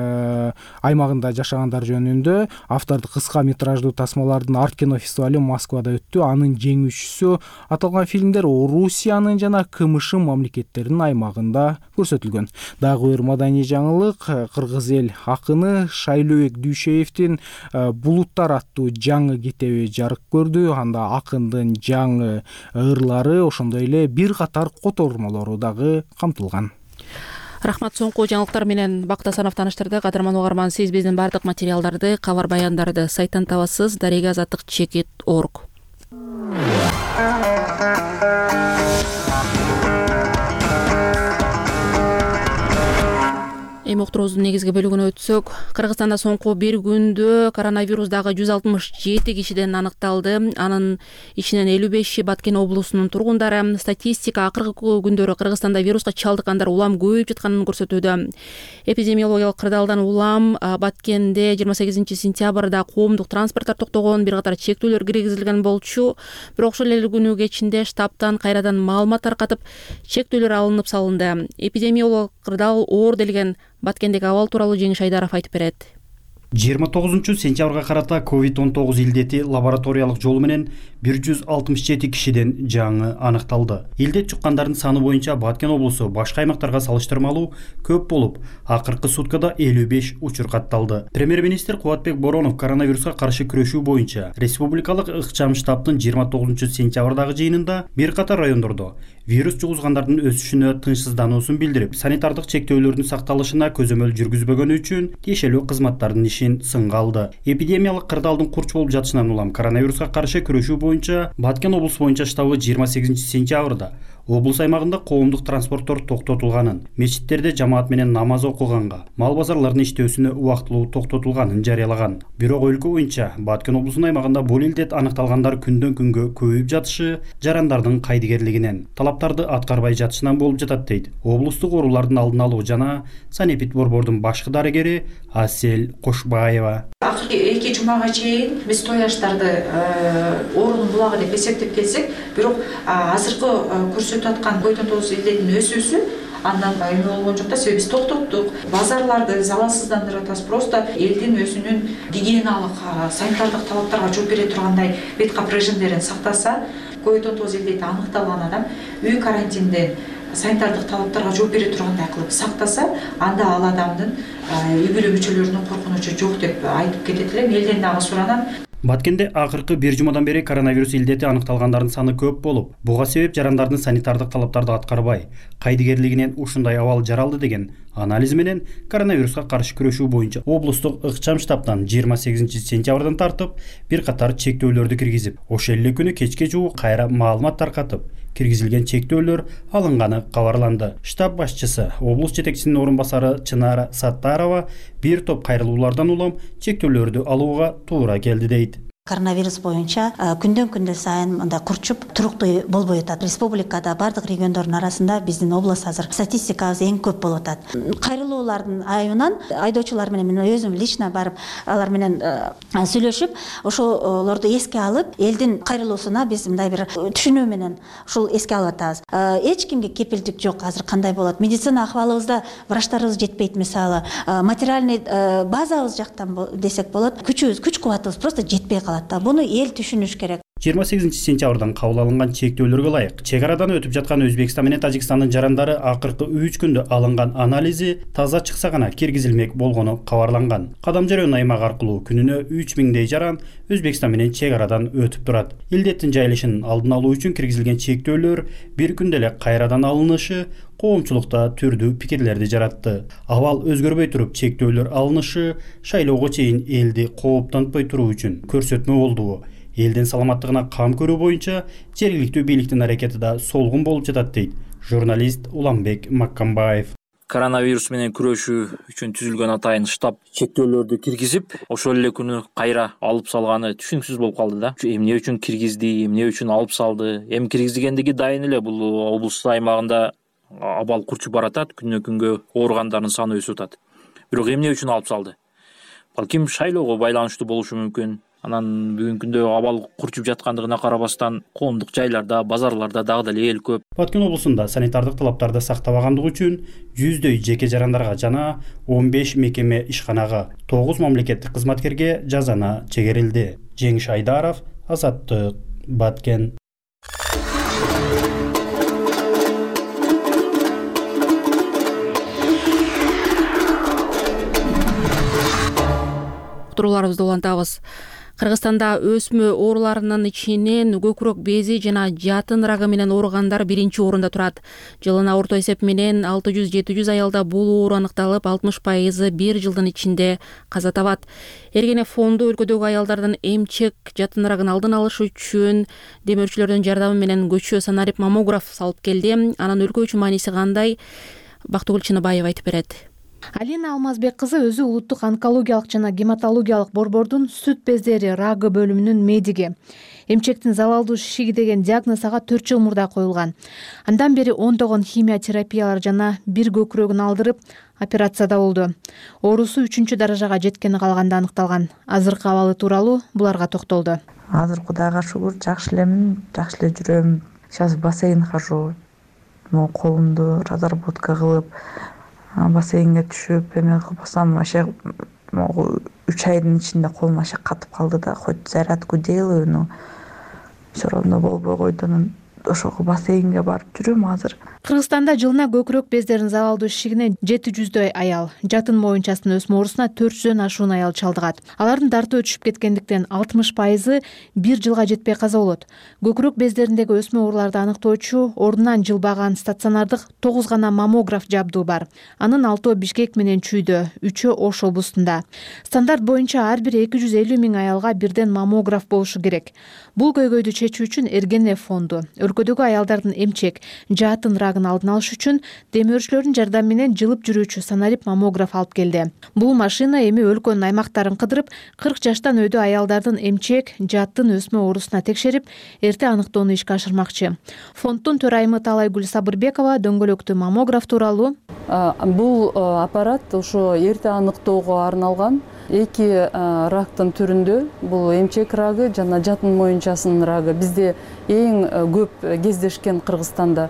[SPEAKER 6] аймагында жашагандар жөнүндө автордук кыска метраждуу тасмалардын арт кино фестивали Москвада өттү. Анын жеңүүчүсү аталган фильмдер Орусиянын жана КМШ мамлекеттеринин аймагында көрсөтүлгөн. Дагы бир маданий жаңылык, кыргыз эл акыны Шайлообек Дүйшеевдин Булуттар аттуу жаңы китеби жарык көрдү. Анда акындын жаңы ырлары, ошондой эле бир катар котормолору дагы камтылган.
[SPEAKER 1] Рахмат, соңку жаңылыктар менен Бакыт Асанов тааныштырды. Кадырман угарман, сиз биздин бардык материалдарды, кабар баяндарды сайттан табасыз. Дарега азаттык чекит точка орг. Эми уктуруубуздун негизги бөлүгүнө өтсөк, Кыргызстанда соңку бир күндө коронавирус дагы жүз алтымыш жети кишиден аныкталды. Анын ичинен элүү беши Баткен облусунун тургундары. Статистика акыркы күндөрү Кыргызстанда вируска чалдыккандар улам көбөйүп жатканын көрсөтүүдө. Эпидемиологиялык кырдаалдан улам Баткенде жыйырма сегизинчи сентябрда коомдук транспорттор токтогон, бир катар чектөөлөр киргизилген болчу. Бирок ошол эле күнү кечинде штабтан кайрадан маалымат таркатып, чектөөлөр алынып салынды. Эпидемиологиялык кырдаал оор делген Баткендеги абал тууралуу Жеңиш Айдаров айтып берет.
[SPEAKER 4] жыйырма тогузунчу сентябрга карата ковид он тогуз илдети лабораториялык жол менен бир жүз алтымыш жети кишиден жаңы аныкталды. Илдет чуккандардын саны боюнча Баткен облусу башка аймактарга салыштырмалуу көп болуп, акыркы суткада элүү беш учур катталды. Премьер-министр Кубатбек Боронов коронавируска каршы күрөшүү боюнча республикалык ыкчам штабтын жыйырма тогузунчу сентябрдагы жыйынында бир катар райондордо вирус жугузгандардын өсүшүнө тынчсыздануусун билдирип, санитардык чектөөлөрдүн сакталышына көзөмөл жүргүзбөгөнү үчүн тиешелүү кызматтардын ишин сынга алды. Эпидемиялык кырдаалдын курч болуп жатышынан улам коронавируска каршы күрөшүү боюнча Баткен облус боюнча штабы жыйырма сегизинчи сентябрда облус аймагында коомдук транспорттор токтотулганын, мечиттерде жамаат менен намаз окуганга, мал базарлардын иштөөсүнө убактылуу токтотулганын жарыялаган. Бирок өлкө боюнча Баткен облусунун аймагында бул илдет аныкталгандар күндөн күнгө көбөйүп жатышы жарандардын кайдыгерлигинен, талаптарды аткарбай жатышынан болуп жатат дейт облустук оорулардын алдын алуу жана санэпид борбордун башкы дарыгери Асель Кошбаева.
[SPEAKER 7] Акыркы эки жумага чейин биз тояштарды оорунун булагы деп эсептеп келсек, бирок азыркы көрсөтүп аткан ковид он тогуз илдетинин өсүүсү андан эме болгон жок да. Себеби биз токтоттук. Базарларды залалсыздандырып атабыз. Просто элдин өзүнүн гигиеналык, санитардык талаптарга жооп бере тургандай бет кап режимдерин сактаса, ковид он тогуз илдети аныкталган адам үй карантинден санитардык талаптарга жооп бере тургандай кылып сактаса, анда ал адамдын үй бүлө мүчөлөрүнүн коркунучу жок деп айтып кетет элем. Элден дагы суранам.
[SPEAKER 4] Баткенде акыркы бир жумадан бери коронавирус илдети аныкталгандардын саны көп болуп, буга себеп жарандардын санитардык талаптарды аткарбай, кайдыгерлигинен ушундай абал жаралды деген анализ менен коронавируска каршы күрөшүү боюнча облустук ыкчам штабтан жыйырма сегизинчи сентябрдан тартып бир катар чектөөлөрдү киргизип, ошол эле күнү кечке жугу кайра маалымат таркатып, киргизилген чектөөлөр алынганы кабарланды. Штаб башчысы, облус жетекчисинин орун басары Чынара Саттарова бир топ кайрылуулардан улам чектөөлөрдү алууга туура келди дейт.
[SPEAKER 8] Коронавирус боюнча күндөн күндө сайын мындай курчуп туруктуу болбой атат. Республикада бардык региондордун арасында биздин област азыр статистикабыз эң көп болуп атат. Кайрылуулардын айынан айдоочулар менен мен өзүм лично барып алар менен сүйлөшүп, ошолорду эске алып, элдин кайрылуусуна биз мындай бир түшүнүү менен ушул эске алып атабыз. Эч кимге кепилдик жок. Азыр кандай болот? Медицина акыбалыбызда врачтарыбыз жетпейт, мисалы, материальный базабыз жактан десек болот. Күчүбүз, күч кубатыбыз просто жетпей калат. Буну эл түшүнүш керек.
[SPEAKER 4] жыйырма сегизинчи сентябрдан кабыл алынган чектөөлөргө ылайык чек арадан өтүп жаткан Өзбекстан менен Тажикстандын жарандары акыркы үч күндө алынган анализи таза чыкса гана киргизилмек болгону кабарланган. Кадам жарыйын аймак аркылуу күнүнө үч миңдей жаран Өзбекстан менен чек арадан өтүп турат. Илдеттин жайылышын алдын алуу үчүн киргизилген чектөөлөр бир күндө эле кайрадан алынышы коомчулукта түрдүү пикирлерди жаратты. Абал өзгөрбөй туруп чектөөлөр алынышы шайлоого чейин элди кооптонтпой туруу үчүн көрсөтмө болду. Элдин саламаттыгына кам көрүү боюнча жергиликтүү бийликтин аракети да солгун болуп жатат дейт журналист Уламбек Маккамбаев.
[SPEAKER 9] Коронавирус менен күрөшүү үчүн түзүлгөн атайын штаб чектөөлөрдү киргизип, ошол эле күнү кайра алып салганы түшүнүксүз болуп калды да. Эмне үчүн киргизди, эмне үчүн алып салды? Эми киргизгендиги дайын эле. Бул облус аймагында абал курчуп баратат, күнөн күнгө ооругандардын саны өсүп атат. Бирок эмне үчүн алып салды? Балким шайлоого байланыштуу болушу мүмкүн. Анан бүгүнкү күндө абал курчуп жаткандыгына карабастан коомдук жайларда, базарларда дагы деле эл көп.
[SPEAKER 4] Баткен облусунда санитардык талаптарды сактабагандыгы үчүн жүздөй жеке жарандарга жана он беш мекеме ишканага, тогуз мамлекеттик кызматкерге жазана чегерилди. Жеңиш Айдаров, Азаттык, Баткен.
[SPEAKER 1] Туруларыбызды улантабыз. Кыргызстанда өсмө ооруларынын ичинен көкүрөк бези жана жатын рагы менен ооругандар биринчи орунда турат. Жылына орто эсеп менен алты жүз жети жүз аялда бул оору аныкталып, алтымыш пайызы бир жылдын ичинде каза табат. Эргене фонду өлкөдөгү аялдардын эмчек, жатын рагын алдын алыш үчүн демөөрчүлөрдүн жардамы менен көчө санарип маммограф салып келди. Анын өлкө үчүн мааниси кандай? Бактыгүл Чыныбаева айтып берет.
[SPEAKER 10] Алина Алмазбек кызы өзү улуттук онкологиялык жана гематологиялык борбордун сүт бездери рагы бөлүмүнүн медиги. Эмчектин залалдуу шишиги деген диагноз ага төрт жыл мурда коюлган. Андан бери ондогон химия терапиялар жана бир көкүрөгүн алдырып, операцияда болду. Оорусу үчүнчү даражага жеткени калганда аныкталган. Азыркы абалы тууралуу буларга токтолду.
[SPEAKER 11] Азыр Кудайга шүгүр, жакшы элемин, жакшы эле жүрөм. Сейчас бассейн хожу. Могу колумду разработка кылып, бассейнге түшүп, эме кылбасам вообще могу үч айдын ичинде колум вообще катып калды да, хоть зарядку делаю, но все равно болбой койду. Ошого бассейнге барып жүрөм азыр.
[SPEAKER 10] Кыргызстанда жылына көкүрөк бездерин залалдуу шишигине жети жүздөй аял, жатын моюнчасынын өсмө оорусуна төрт жүздөн ашуун аял чалдыгат. Алардын дартыбы түшүп кеткендиктен алтымыш пайызы бир жылга жетпей каза болот. Көкүрөк бездериндеги өсмө ооруларды аныктоочу ордунан жылбаган стационардык тогуз гана маммограф жабдуу бар. Анын алтөө Бишкек менен Чүйдө, үчөө Ош облустунда. Стандарт боюнча ар бир эки жүз элүү миң аялга бирден маммограф болушу керек. Бул көйгөйдү чечүү үчүн Эргене фонду өлкөдөгү аялдардын эмчек, жатын рагын алдын алыш үчүн демөөрчүлөрдүн жардамы менен жылып жүрүүчү санарип маммограф алып келди. Бул машина эми өлкөнүн аймактарын кыдырып, кырк жаштан өйдө аялдардын эмчек, жатын өсмө оорусуна текшерип, эрте аныктоону ишке ашырмакчы. Фонддун төрайымы Талайгүл Сабырбекова дөңгөлөктүү маммограф тууралуу:
[SPEAKER 12] бул аппарат ошо эрте аныктоого арналган. эки рактын түрүндө, бул эмчек рагы жана жатын моюнчасынын рагы бизде эң көп кездешкен Кыргызстанда.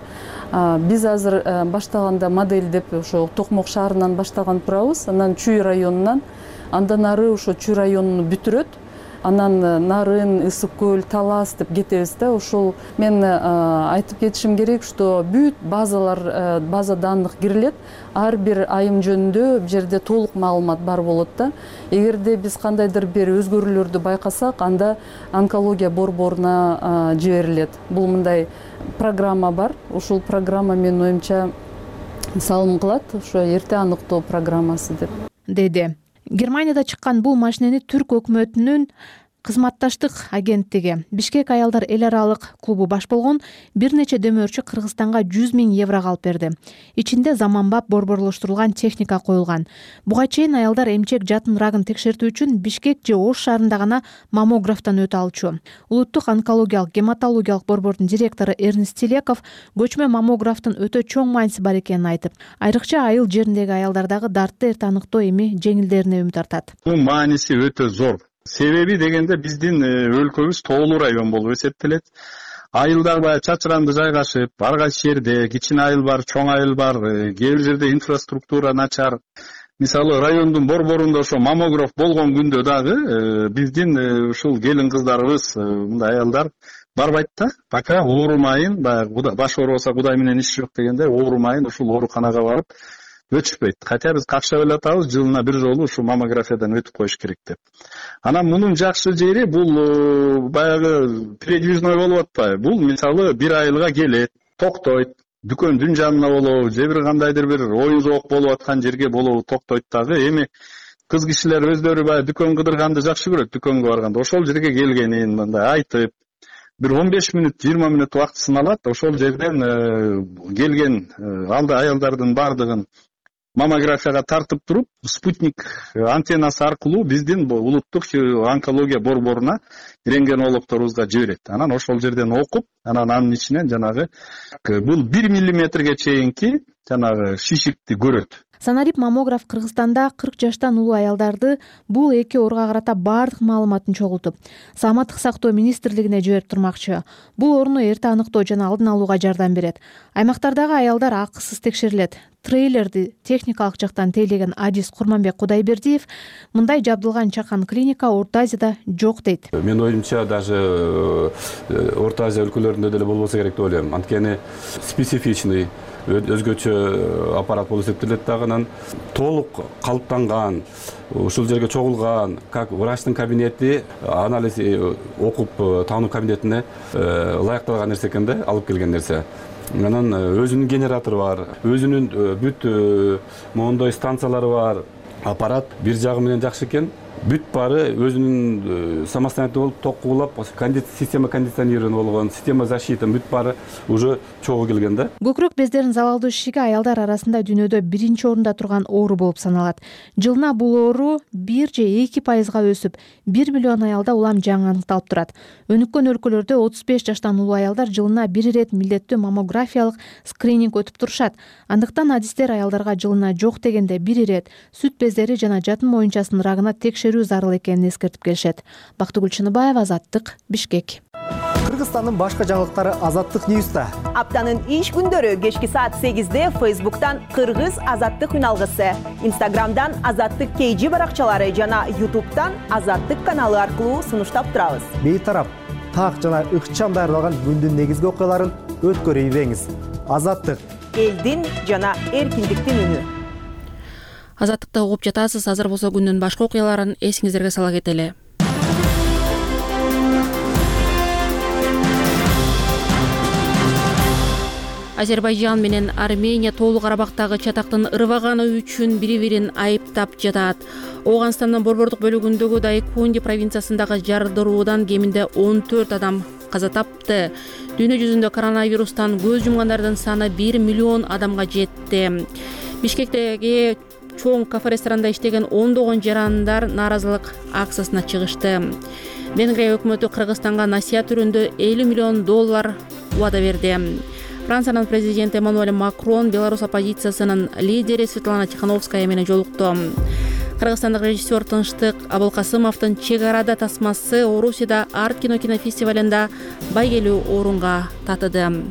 [SPEAKER 12] Биз азыр баштаганда модельдеп ошо Токмок шаарынан баштаган турабыз, анан Чүй районунан, андан ары ошо Чүй районуну бүтүрөт. Анан Нарын, Ысык көл, Талас деп кетебиз да. Ошол мен айтып кетишим керек, что бүт базалар, база данных кирилет. Ар бир айым жөнүндө бул жерде толук маалымат бар болот да. Эгерде биз кандайдыр бир өзгөрүүлөрдү байкасак, анда онкология борборуна жиберилет. Бул мындай программа бар. Ушул программа менин оюмча салым кылат, ошо эрте аныктоо программасы деп.
[SPEAKER 10] Деди. Германияда чыккан бул машинени Түрк өкмөтүнүн кызматташтык агенттиги Бишкек аялдар эл аралык клубу баш болгон бир нече дөмөрчү Кыргызстанга жүз миң еврого алып берди. Ичинде заманбап борборлоштурулган техника коюлган. Буга чейин аялдар эмчек жатын рагын текшертүү үчүн Бишкек же Ош шаарында гана маммографтан өтө алчу. Улуттук онкологиялык гематологиялык борбордун директору Эрнест Телеков көчмө маммографтын өтө чоң мааниси бар экенин айтып, айрыкча айыл жериндеги аялдардагы дартты эрте аныктоо эми жеңилдерине үмүт артат.
[SPEAKER 13] Бул мааниси өтө зор. Себеби дегенде биздин өлкөбүз тоолуу район болуп эсептелет. Айылдар баягы чачыранды жайгашып, ар кайсы жерде кичине айыл бар, чоң айыл бар, кээ бир жерде инфраструктура начар. Мисалы райондун борборунда ошо маммограф болгон күндө дагы биздин ушул келин кыздарыбыз, мындай аялдар барбайт да. Пока оорумайын, баягы баш оорубаса Кудай менен иш жок дегенде, оорумайын ушул ооруканага барып өтүшпөйт. Хотя биз какча элатабыз, жылына бир жолу ушу маммографиядан өтүп коюш керек деп. Анан мунун жакшы жери бул баягы передвижной болуп атпайбы? Бул мисалы бир айылга келет, токтойт, дүкөндүн жанына болобу, же бир кандайдыр бир оюн зоок болуп аткан жерге болобу токтойт дагы. Эми кыз кишилер өздөрү баягы дүкөн кыдырганды жакшы көрөт, дүкөнгө барганда. Ошол жерге келгенин мындай айтып, бир он беш мүнөт, жыйырма мүнөт убактысын алат. Ошол жерден келген алды аялдардын бардыгын маммографияга тартып туруп, спутник антеннасы аркылуу биздин улуттук онкология борборуна рентгенологторубузга жиберет. Анан ошол жерден окуп, анан анын ичинен жанагы бул бир миллиметрге чейинки жанагы шишикти көрөт.
[SPEAKER 10] Санарип маммограф Кыргызстанда кырк жаштан улуу аялдарды бул эки ооруга карата баардык маалыматын чогултуп, Саламаттык сактоо министрлигине жиберип турмакчы. Бул орну эрте аныктоо жана алдын алууга жардам берет. Аймактардагы аялдар акысыз текшерилет. Трейлерди техникалык жактан тейлеген Адис Курманбек Кудайбердиев мындай жабдылган чакан клиника Орто Азияда жок дейт.
[SPEAKER 14] Мен оюмча даже Орто Азия өлкөлөрүндө деле болбосо керек деп ойлойм. Анткени специфичный өзгөчө аппарат болуп эсептелет дагы, анан толук калыптанган, ушул жерге чогулган, как врачтын кабинети анализ окуп таануу кабинетине ылайыкталган нерсе экен да, алып келген нерсе. Анан өзүнүн генератору бар, өзүнүн бүт моундай станциялары бар. Аппарат бир жагы менен жакшы экен. Бүт бары өзүнүн самостоятельный болуп, ток куулап, система кондиционирования болгон, система защиты бүт бары уже чогуу келген да.
[SPEAKER 10] Көкүрөк бездерин залалдуу шишиги аялдар арасында дүйнөдө биринчи орунда турган оору болуп саналат. Жылына бул оору бир же эки пайызга өсүп, бир миллион аялда улам жаңы аныкталып турат. Өнүккөн өлкөлөрдө отуз беш жаштан улуу аялдар жылына бир ирет милдеттүү маммографиялык скрининг өтүп турушат. Андыктан адистер аялдарга жылына жок дегенде бир ирет сүт бездери жана жатын моюнчасынын рагына текшерүү зарыл экенин эскертип келишет. Бактыгүл Чыныбаева, Азаттык, Бишкек.
[SPEAKER 15] Кыргызстандын башка жаңылыктары Азаттык Ньюста.
[SPEAKER 16] Аптанын иш күндөрү кечки саат сегизде Фейсбуктан Кыргыз Азаттык үналгысы, Инстаграмдан Азаттык кей жи баракчалары жана Ютубтан Азаттык каналы аркылуу сунуштап турабыз.
[SPEAKER 15] Бейтарап, так жана ыкчам даярдалган күндүн негизги окуяларын өткөрүп ийбеңиз. Азаттык.
[SPEAKER 16] Элдин жана эркиндиктин үнү.
[SPEAKER 1] Азаттыкты угуп жатасыз. Азыр болсо күндүн башка окуяларын эсиңиздерге сала кетели. Азербайжан менен Армения Тоолуу Карабактагы чатактын ырбаганы үчүн бири-бирин айыптап жатат. Ооганстандын борбордук бөлүгүндөгү Дайкунди провинциясындагы жардыруудан кеминде он төрт адам каза тапты. Дүйнө жүзүндө коронавирустан көз жумгандардын саны бир миллион адамга жетти. Бишкектеги чоң кафе-ресторанда иштеген ондогон жарандар нааразылык акциясына чыгышты. Венгрия өкмөтү Кыргызстанга насыя түрүндө элүү миллион доллар убада берди. Франциянын президенти Эммануэль Макрон Беларусь оппозициясынын лидери Светлана Тихановская менен жолукту. Кыргызстандык режиссер Тынчтык Абылкасымовдун Чек арада тасмасы Орусияда Арт кино кинофестивалында байгелүү орунга татыды.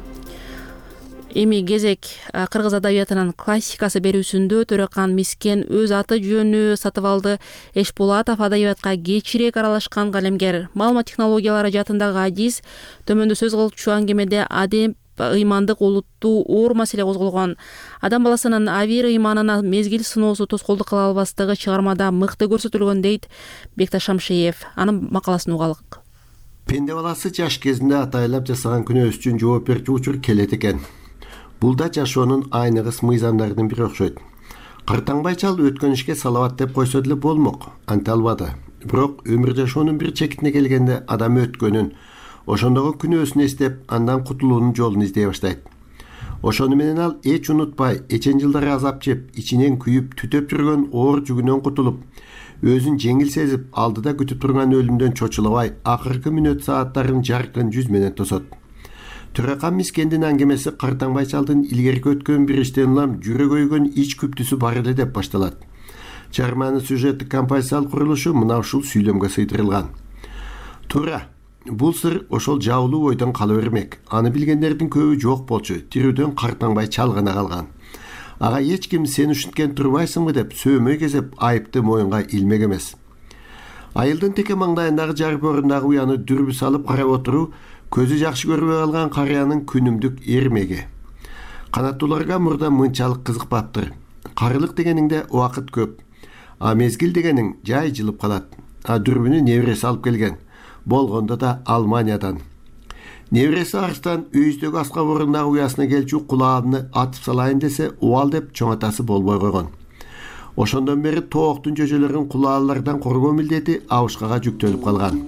[SPEAKER 1] Эми кезек кыргыз адабиятынын классикасы берүүсүндө Төрөкан Мискен өз аты жөнү сатып алды. Эшбулатов адабиятка кечирээк аралашкан калемгер. Маалымат технологиялары жаатындагы адис төмөндө сөз кылчу аңгемеде адеп ыймандык олуттуу оор маселе козголгон. Адам баласынын авир ыйманына мезгил сыноосу тоскоолдук кыла албастыгы чыгармада мыкты көрсөтүлгөн дейт Бекташ Шамшиев. Анын макаласын угалык.
[SPEAKER 5] Пенде баласы жаш кезинде атайлап жасаган күнөөсү үчүн жооп берчү учур келет экен. Бул да жашоонун айныгыс мыйзамдарынын бири окшойт. Кыртаңбай чал өткөн ишке салават деп койсо деле болмок, анта албады. Бирок өмүр жашоонун бир чекитине келгенде адам өткөнүн, ошондогу күнөөсүн эстеп, андан кутулуунун жолун издей баштайт. Ошону менен ал эч унутпай, эчен жылдар азап жеп, ичинен күйүп, түтөп жүргөн оор жүгүнөн кутулуп, өзүн жеңил сезип, алдыда күтүп турган өлүмдөн чочулабай, акыркы мүнөт сааттарын жаркын жүз менен тосот. Төрөкан Мискендин аңгемеси Кыртаңбай чалдын илгерки өткөн бир иштен улам жүрөк өйгөн ич күптүсү бар эле деп башталат. Чыгарманын сюжеттик композициялык курулушу мына ушул сүйлөмгө сыйдырылган. Туура, бул сыр ошол жабылуу ойдон кала бермек. Аны билгендердин көбү жок болчу, тирүүдөн Кыртаңбай чал гана калган. Ага эч ким сен ушинткен турбайсыңбы деп сөөмөй кезеп айыпты моюнга илмек эмес. Айылдын теке маңдайындагы жарып орундагы уяны дүрбү салып карап отуруу көзү жакшы көрбөй калган карыянын күнүмдүк эрмеги. Канаттууларга мурда мынчалык кызыкпаптыр. Карылык дегениңде убакыт көп, а мезгил дегениң жай жылып калат. А дүрбүнү небереси алып келген, болгондо да Алманиядан. Небереси Арстан үйүздөгү аска орундагы уясына келчү кулааны атып салайын десе, убал деп чоң атасы болбой койгон. Ошондон бери тооктун жөжөлөрүн кулаалардан коргоо милдети абышкага жүктөлүп калган.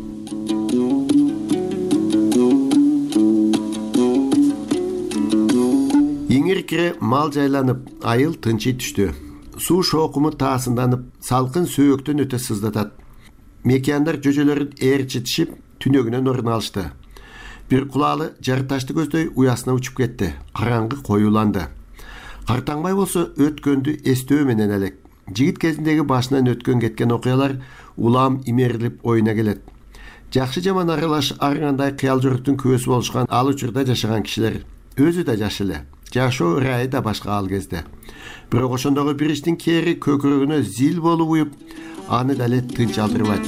[SPEAKER 5] Иңир-кире мал жайланып, айыл тынчый түштү. Суу шоокуму таасынданып, салкын сөөктөн өтө сыздатат. Мекияндар жөжөлөрүн ээрчитишип, түнөгүнөн орун алышты. Бир кулаалы жарыташты көздөй уясына учуп кетти. Караңгы коюланды. Картаңбай болсо өткөндү эстөө менен элек. Жигит кезиндеги башынан өткөн кеткен окуялар улам имерилип оюна келет. Жакшы жаман аралаш аргандай кыял жөрүктүн күбөсү болушкан ал учурда жашаган кишилер. Өзү да жаш эле. Жашоо ырайы да башка ал кезде. Бирок ошондогу бир иштин кери көкүрөгүнө зил болуп уюп, аны дале тынч алдырбайт.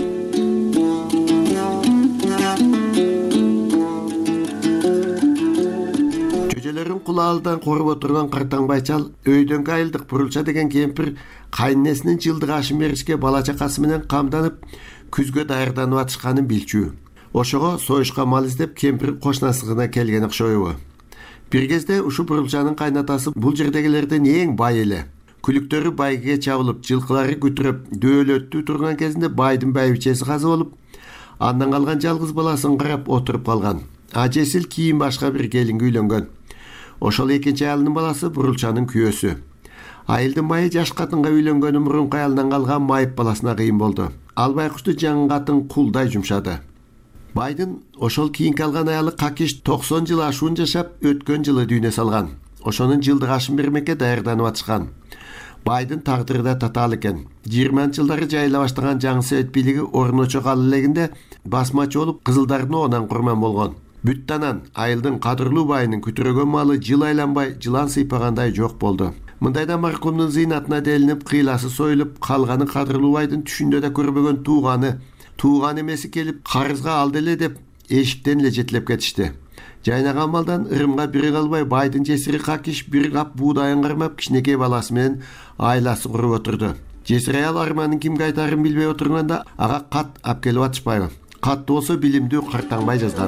[SPEAKER 5] Жөжөлөрүн кулаалдан коруп отурган Картаңбай чал өйдөн айылдык Бурулча деген кемпир кайнесинин жылдык ашын беришке бала чакасы менен камданып, күзгө даярданып атышканын билчү. Ошого союшка мал издеп кемпир кошнасыгына келген окшойбу. Бир кезде ушу Бурулчанын кайнатасы бул жердегилерден эң бай эле. Күлүктөрү байгеге чабылып, жылкылары күтүрөп, дөөлөттүү турган кезинде байдын байбичеси казы болуп, андан калган жалгыз баласын карап отуруп калган. Ажесил кийин башка бир келинге үйлөнгөн. Ошол экинчи аялынын баласы Бурулчанын күйөөсү. Айылдын майы жаш катынга үйлөнгөнү мурунку аялынан калган майып баласына кыйын болду. Ал байкушту жаңы катын кулдай жумшады. Байдын ошол кийинки алган аялы Какиш токсон жыл ашуун жашап, өткөн жылы дүйнө салган. Ошонун жылдык ашын бермекке даярданып атышкан. Байдын тагдыры да татаал экен. жыйырманчы жылдары жайыла баштаган жаңы совет бийлиги орночо кала элегинде басмачы болуп, кызылдардын оонан курман болгон. Бүттанан айылдын кадырлуу байынын күтүрөгөн малы жыл айланбай, жылан сыйпагандай жок болду. Мындайда маркумдун зыйнатына делинип, кыйласы союлуп, калганы кадырлуу байдын түшүндө да көрбөгөн тууганы, тууган эмеси келип, карызга алды эле деп эшиктен эле жетилеп кетишти. Жайнаган малдан ырымга бири калбай, байдын жесири Какиш бир кап буудайын кармап, кичинекей баласы менен айласы куруп отурду. Жесир аял арманын кимге айтарын билбей отурганда, ага кат ап келип атышпайбы? Катты болсо билимдүү Картаңбай жазган.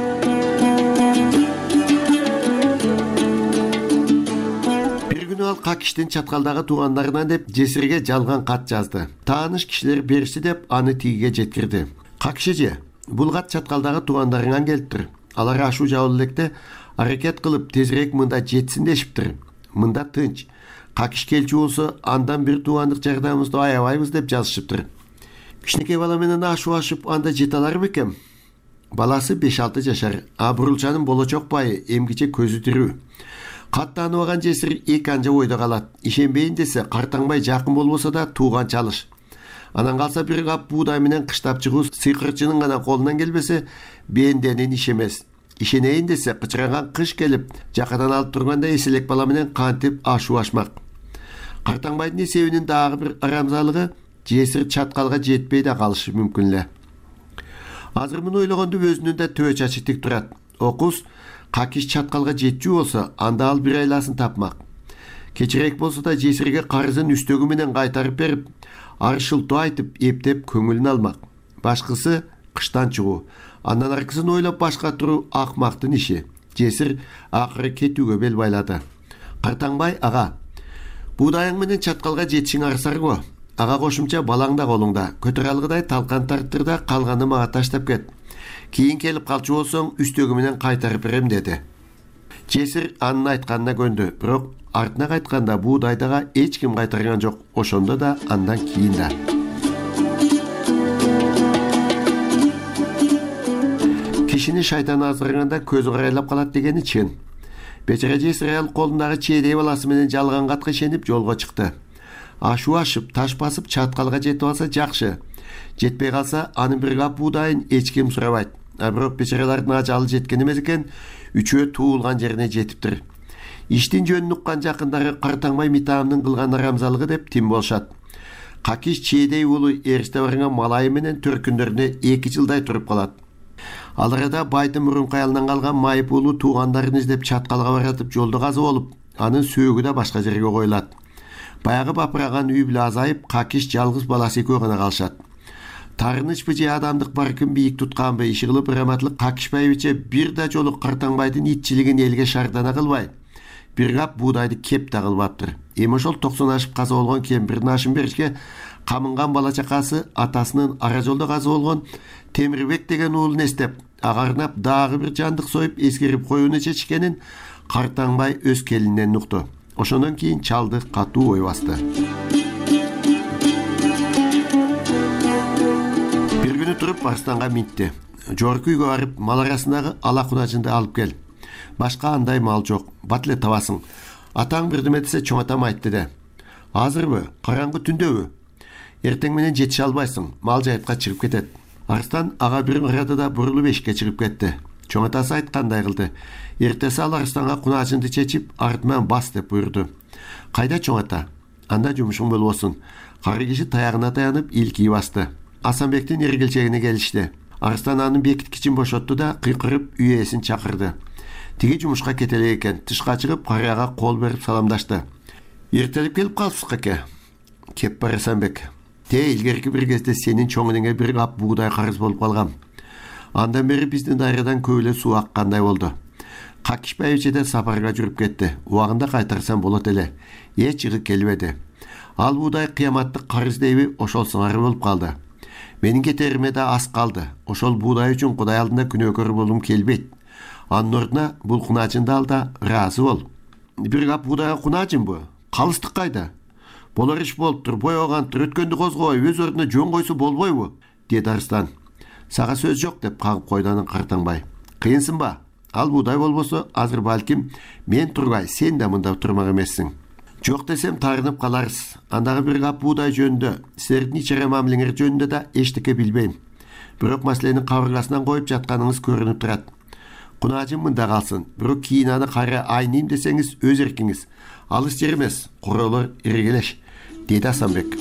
[SPEAKER 5] Ал Какиштин чаткалдагы туугандарынан деп жесирге жалган кат жазды. Тааныш кишилер беришти деп аны тигиге жеткирди. Какиш эже, бул кат чаткалдагы туугандарыңан келиптир. Алар ашуу жабыл электе аракет кылып тезирээк мында жетсин дешиптир. Мында тынч. Какиш келчү болсо андан бир туугандык жардамыбызды аябайбыз деп жазышыптыр. Кичинекей бала менен ашуу ашып анда жете алар бекем? Баласы беш алты жашар, а Бурулчанын болочок байы эмгиче көзү тирүү. Каттаныбаган жесир эки анча ойдо калат. Ишенбейин десе, картаңбай жакын болбосо да тууган чалыш. Анан калса бир кап буудай менен кыштап чыгуу сыйкырчынын гана колунан келбесе, бенденин иш эмес. Ишенейин десе, кычыранган кыш келип, жакадан алып турганда эселек бала менен кантип ашуу ашмак. Картаңбайдын эсебинин дагы бир арамзалыгы жесир чаткалга жетпей да калышы мүмкүн эле. Азыр муну ойлогондо өзүнүн да төө чачы тик турат. Окус какиш чаткалга жетчү болсо, анда ал бир айласын тапмак. Кечирээк болсо да жесирге карызын үстөгү менен кайтарып берип, аршылтуу айтып, эптеп көңүлүн алмак. Башкысы кыштан чыгуу. Андан аркысын ойлоп башка туруу акмактын иши. Жесир акыры кетүүгө бел байлады. Картаңбай ага, буудайың менен чаткалга жетишиң арсар го. Ага кошумча балаң да колуңда. Көтөрө алгыдай талкан тартыр да калганы мага таштап кет. Кийин келип калчу болсоң үстөгү менен кайтарып берем деди. Жесир анын айтканына көндү, бирок артына кайтканда буудайдага эч ким кайтарган жок. Ошондо да андан кийин да. Кишини шайтан аздырганда көзү карайлап калат дегени чын. Бечара жесир аял колундагы чейдей баласы менен жалган катка ишенип жолго чыкты. Ашуу ашып, таш басып чаткалга жетип алса жакшы. Жетпей калса, анын бир кап буудайын эч ким сурабайт. А бирок бечаралардын ажалы жеткен эмес экен, үчөө туулган жерине жетиптир. Иштин жөнүн уккан жакындары Картаңбай Митаамдын кылган арамзалыгы деп тим болушат. Какиш чейдей уулу эриште барган малайы менен төркүндөрүнө эки жылдай туруп калат. Ал арада байдын мурунку аялынан калган майып уулу туугандарын издеп чаткалга баратып жолдо каза болуп, анын сөөгү да башка жерге коюлат. Баягы бапыраган үй бүлө азайып, Какиш жалгыз баласы экөө гана калышат. Тарынычпы же адамдык баркын бийик тутканбы иши кылып ыраматлык Какишбаевиче бир да жолу Картаңбайдын итчилигин элге шардана кылбай, бир кап буудайды кеп да кылбаптыр. Эми ошол токсон ашып каза болгон кемпирдин ашын беришке камынган бала чакасы атасынын ара жолдо каза болгон Темирбек деген уулун эстеп, агарнап дагы бир жандык союп эскерип коюуну чечишкенин Картаңбай өз келининен укту. Ошондон кийин чалды катуу ой басты. Бир күнү туруп Арстанга минтти. Жогорку үйгө барып, мал арасындагы ала кунажынды алып кел. Башка андай мал жок, бат эле табасың. Атаң бирдеме десе чоң атам айтты да. Азырбы, караңгы түндөбү? Эртең менен жетише албайсың, мал жайыпка чыгып кетет. Арстан ага бир ырады да бурулуп эшикке чыгып кетти. Чоң атасы айткандай кылды. Эртеси ал Арстанга кунажынды чечип, артынан бас деп буйрду. Кайда чоң ата? Анда жумушуң болбосун. Кары киши таягына таянып илкии басты. Асанбектин эргилчегине келишти. Арстан анын бекиткичин бошотту да кыйкырып үй ээсин чакырды. Тиги жумушка кетеле экен. Тышка чыгып, карыяга кол берип саламдашты. Эртелип келип калыпсыз аке. Кеп бар Асанбек. Те илгерки бир кезде сенин чоңуңа бир кап буудай карыз болуп калгам. Андан бери биздин дайрадан көп эле суу аккандай болду. Какишбаевич да сапарга жүрүп кетти. Убагында кайтарсам болот эле. Эч чыгып келбеди. Ал буудай кыяматтык карыз дейби ошол сыңары болуп калды. Менин кетериме да аз калды. Ошол буудай үчүн Кудай алдында күнөөкөр болум келбейт. Анын ордуна бул куначынды ал да ыраазы бол. Бир кап буудайга куначынбы? Калыстык кайда? Болор иш болуптур, бойогантыр, өткөндү козгобой, өз ордуна жөн койсо болбойбу? Деди Арстан. Сага сөз жок деп кагып койду анын Картаңбай. Кыйынсынба? Ал буудай болбосо, азыр балким мен турбай, сен да мында турмак эмессиң. Жок десем тарынып каларсыз. Андагы бир кап буудай жөнүндө, силердин ичере мамилеңер жөнүндө да эчтеке билбейм. Бирок маселени кабыргасынан коюп жатканыңыз көрүнүп турат. Куначым мында калсын, бирок кийин аны кайра айнейм десеңиз өз эркиңиз. Алыс жер эмес, куролор иргелеш, деди Асанбек.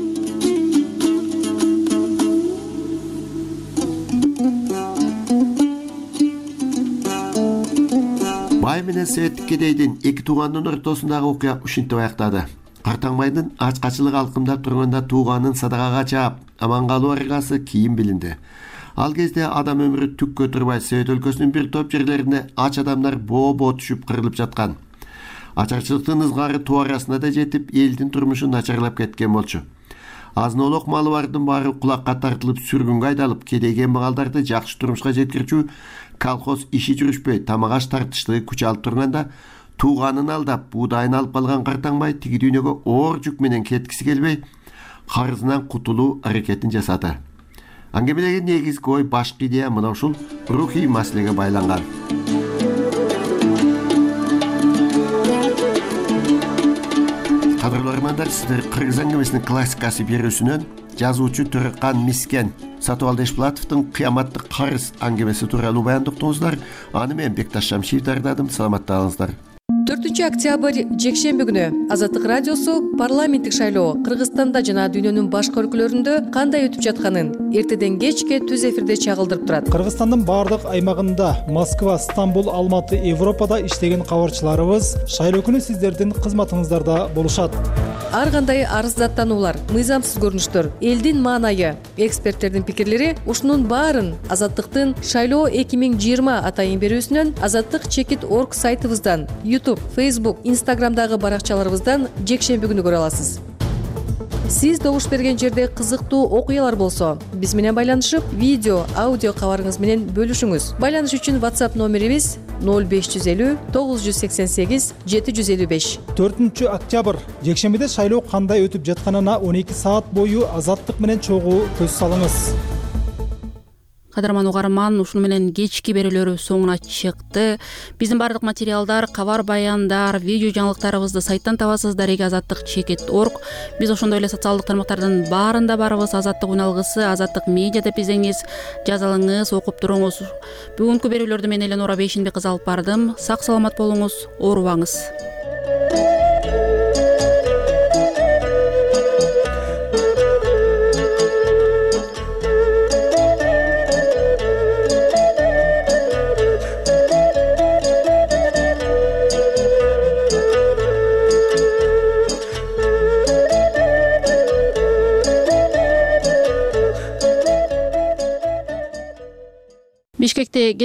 [SPEAKER 5] Бай менен Сееттик кедейдин эки туугандын ортосундагы окуя ушинтип аяктады. Картаңбайдын ачкачылык алкымдап турганда тууганын садагага чаап, аман калуу аргасы кийин билинди. Ал кезде адам өмүрү түккө турбай Сеет өлкөсүнүн бир топ жерлерине ач адамдар боо-боо түшүп кырылып жаткан. Ачарчылыктын ызгары тоо арасына да жетип, элдин турмушу начарлап кеткен болчу. Азын-олок малы бардын баары кулакка тартылып, сүргүнгө айдалып, кедейген багалдарды жакшы турмушка жеткирчү колхоз иши жүрүшпөй, тамагаш тартыштыгы күч алып турганда, тууганын алдап, буудайын алып калган Картаңбай тиги дүйнөгө оор жүк менен кеткиси келбей, карызынан кутулуу аракетин жасады. Аңгемедеги негизги ой, башкы идея мына ушул рухий маселеге байланган. Кадырлуу армандар, сиздер Кыргыз аңгемесинин классикасы берүүсүнөн жазуучу Төрөкан Мискен Сатыбалды Эшбулатовдун Кыяматтык карыз аңгемеси тууралуу баяндоктуңуздар. Аны мен Бекташ Шамшиев даярдадым. Саламаттаңыздар.
[SPEAKER 2] төртүнчү октябрь жекшемби күнү Азаттык радиосу парламенттик шайлоо Кыргызстанда жана дүйнөнүн башка өлкөлөрүндө кандай өтүп жатканын эртеден кечке түз эфирде чагылдырып турат.
[SPEAKER 3] Кыргызстандын баардык аймагында Москва, Стамбул, Алматы, Европада иштеген кабарчыларыбыз шайлоо күнү сиздердин кызматыңыздарда болушат.
[SPEAKER 2] Ар кандай арыздаттануулар, мыйзамсыз көрүнүштөр, элдин маанайы, эксперттердин пикирлери ушунун баарын Азаттыктын шайлоо эки миң жыйырма атайын берүүсүнөн азаттык чекит точка орг сайтыбыздан, YouTube, Facebook, Instagramдагы баракчаларыбыздан жекшемби күнү көрө аласыз. Сиз добуш берген жерде кызыктуу окуялар болсо, биз менен байланышып, видео, аудио кабарыңыз менен бөлүшүңүз. Байланыш үчүн WhatsApp номерибиз ноль беш жүз элүү тогуз жүз сексен сегиз жети жүз элүү беш.
[SPEAKER 3] төртүнчү октябрь жекшембиде шайлоо кандай өтүп жатканына он эки саат бою Азаттык менен чогуу көз салыңыз.
[SPEAKER 1] Кадырман угарман, ушуну менен кечки берүүлөр соңуна чыкты. Биздин бардык материалдар, кабар баяндар, видео жаңылыктарыбызды сайттан табасыздар, эги азаттык чекит точка орг. Биз ошондой эле социалдык тармактардын баарында барыбыз. Азаттык үн алгысы, Азаттык медиа деп издеңиз, жаза алыңыз, окуп туруңуз. Бүгүнкү берүүлөрдү мен Эленора Бейшенбек кыз алып бардым. Сак саламат болуңуз, оорубаңыз. Бишкекте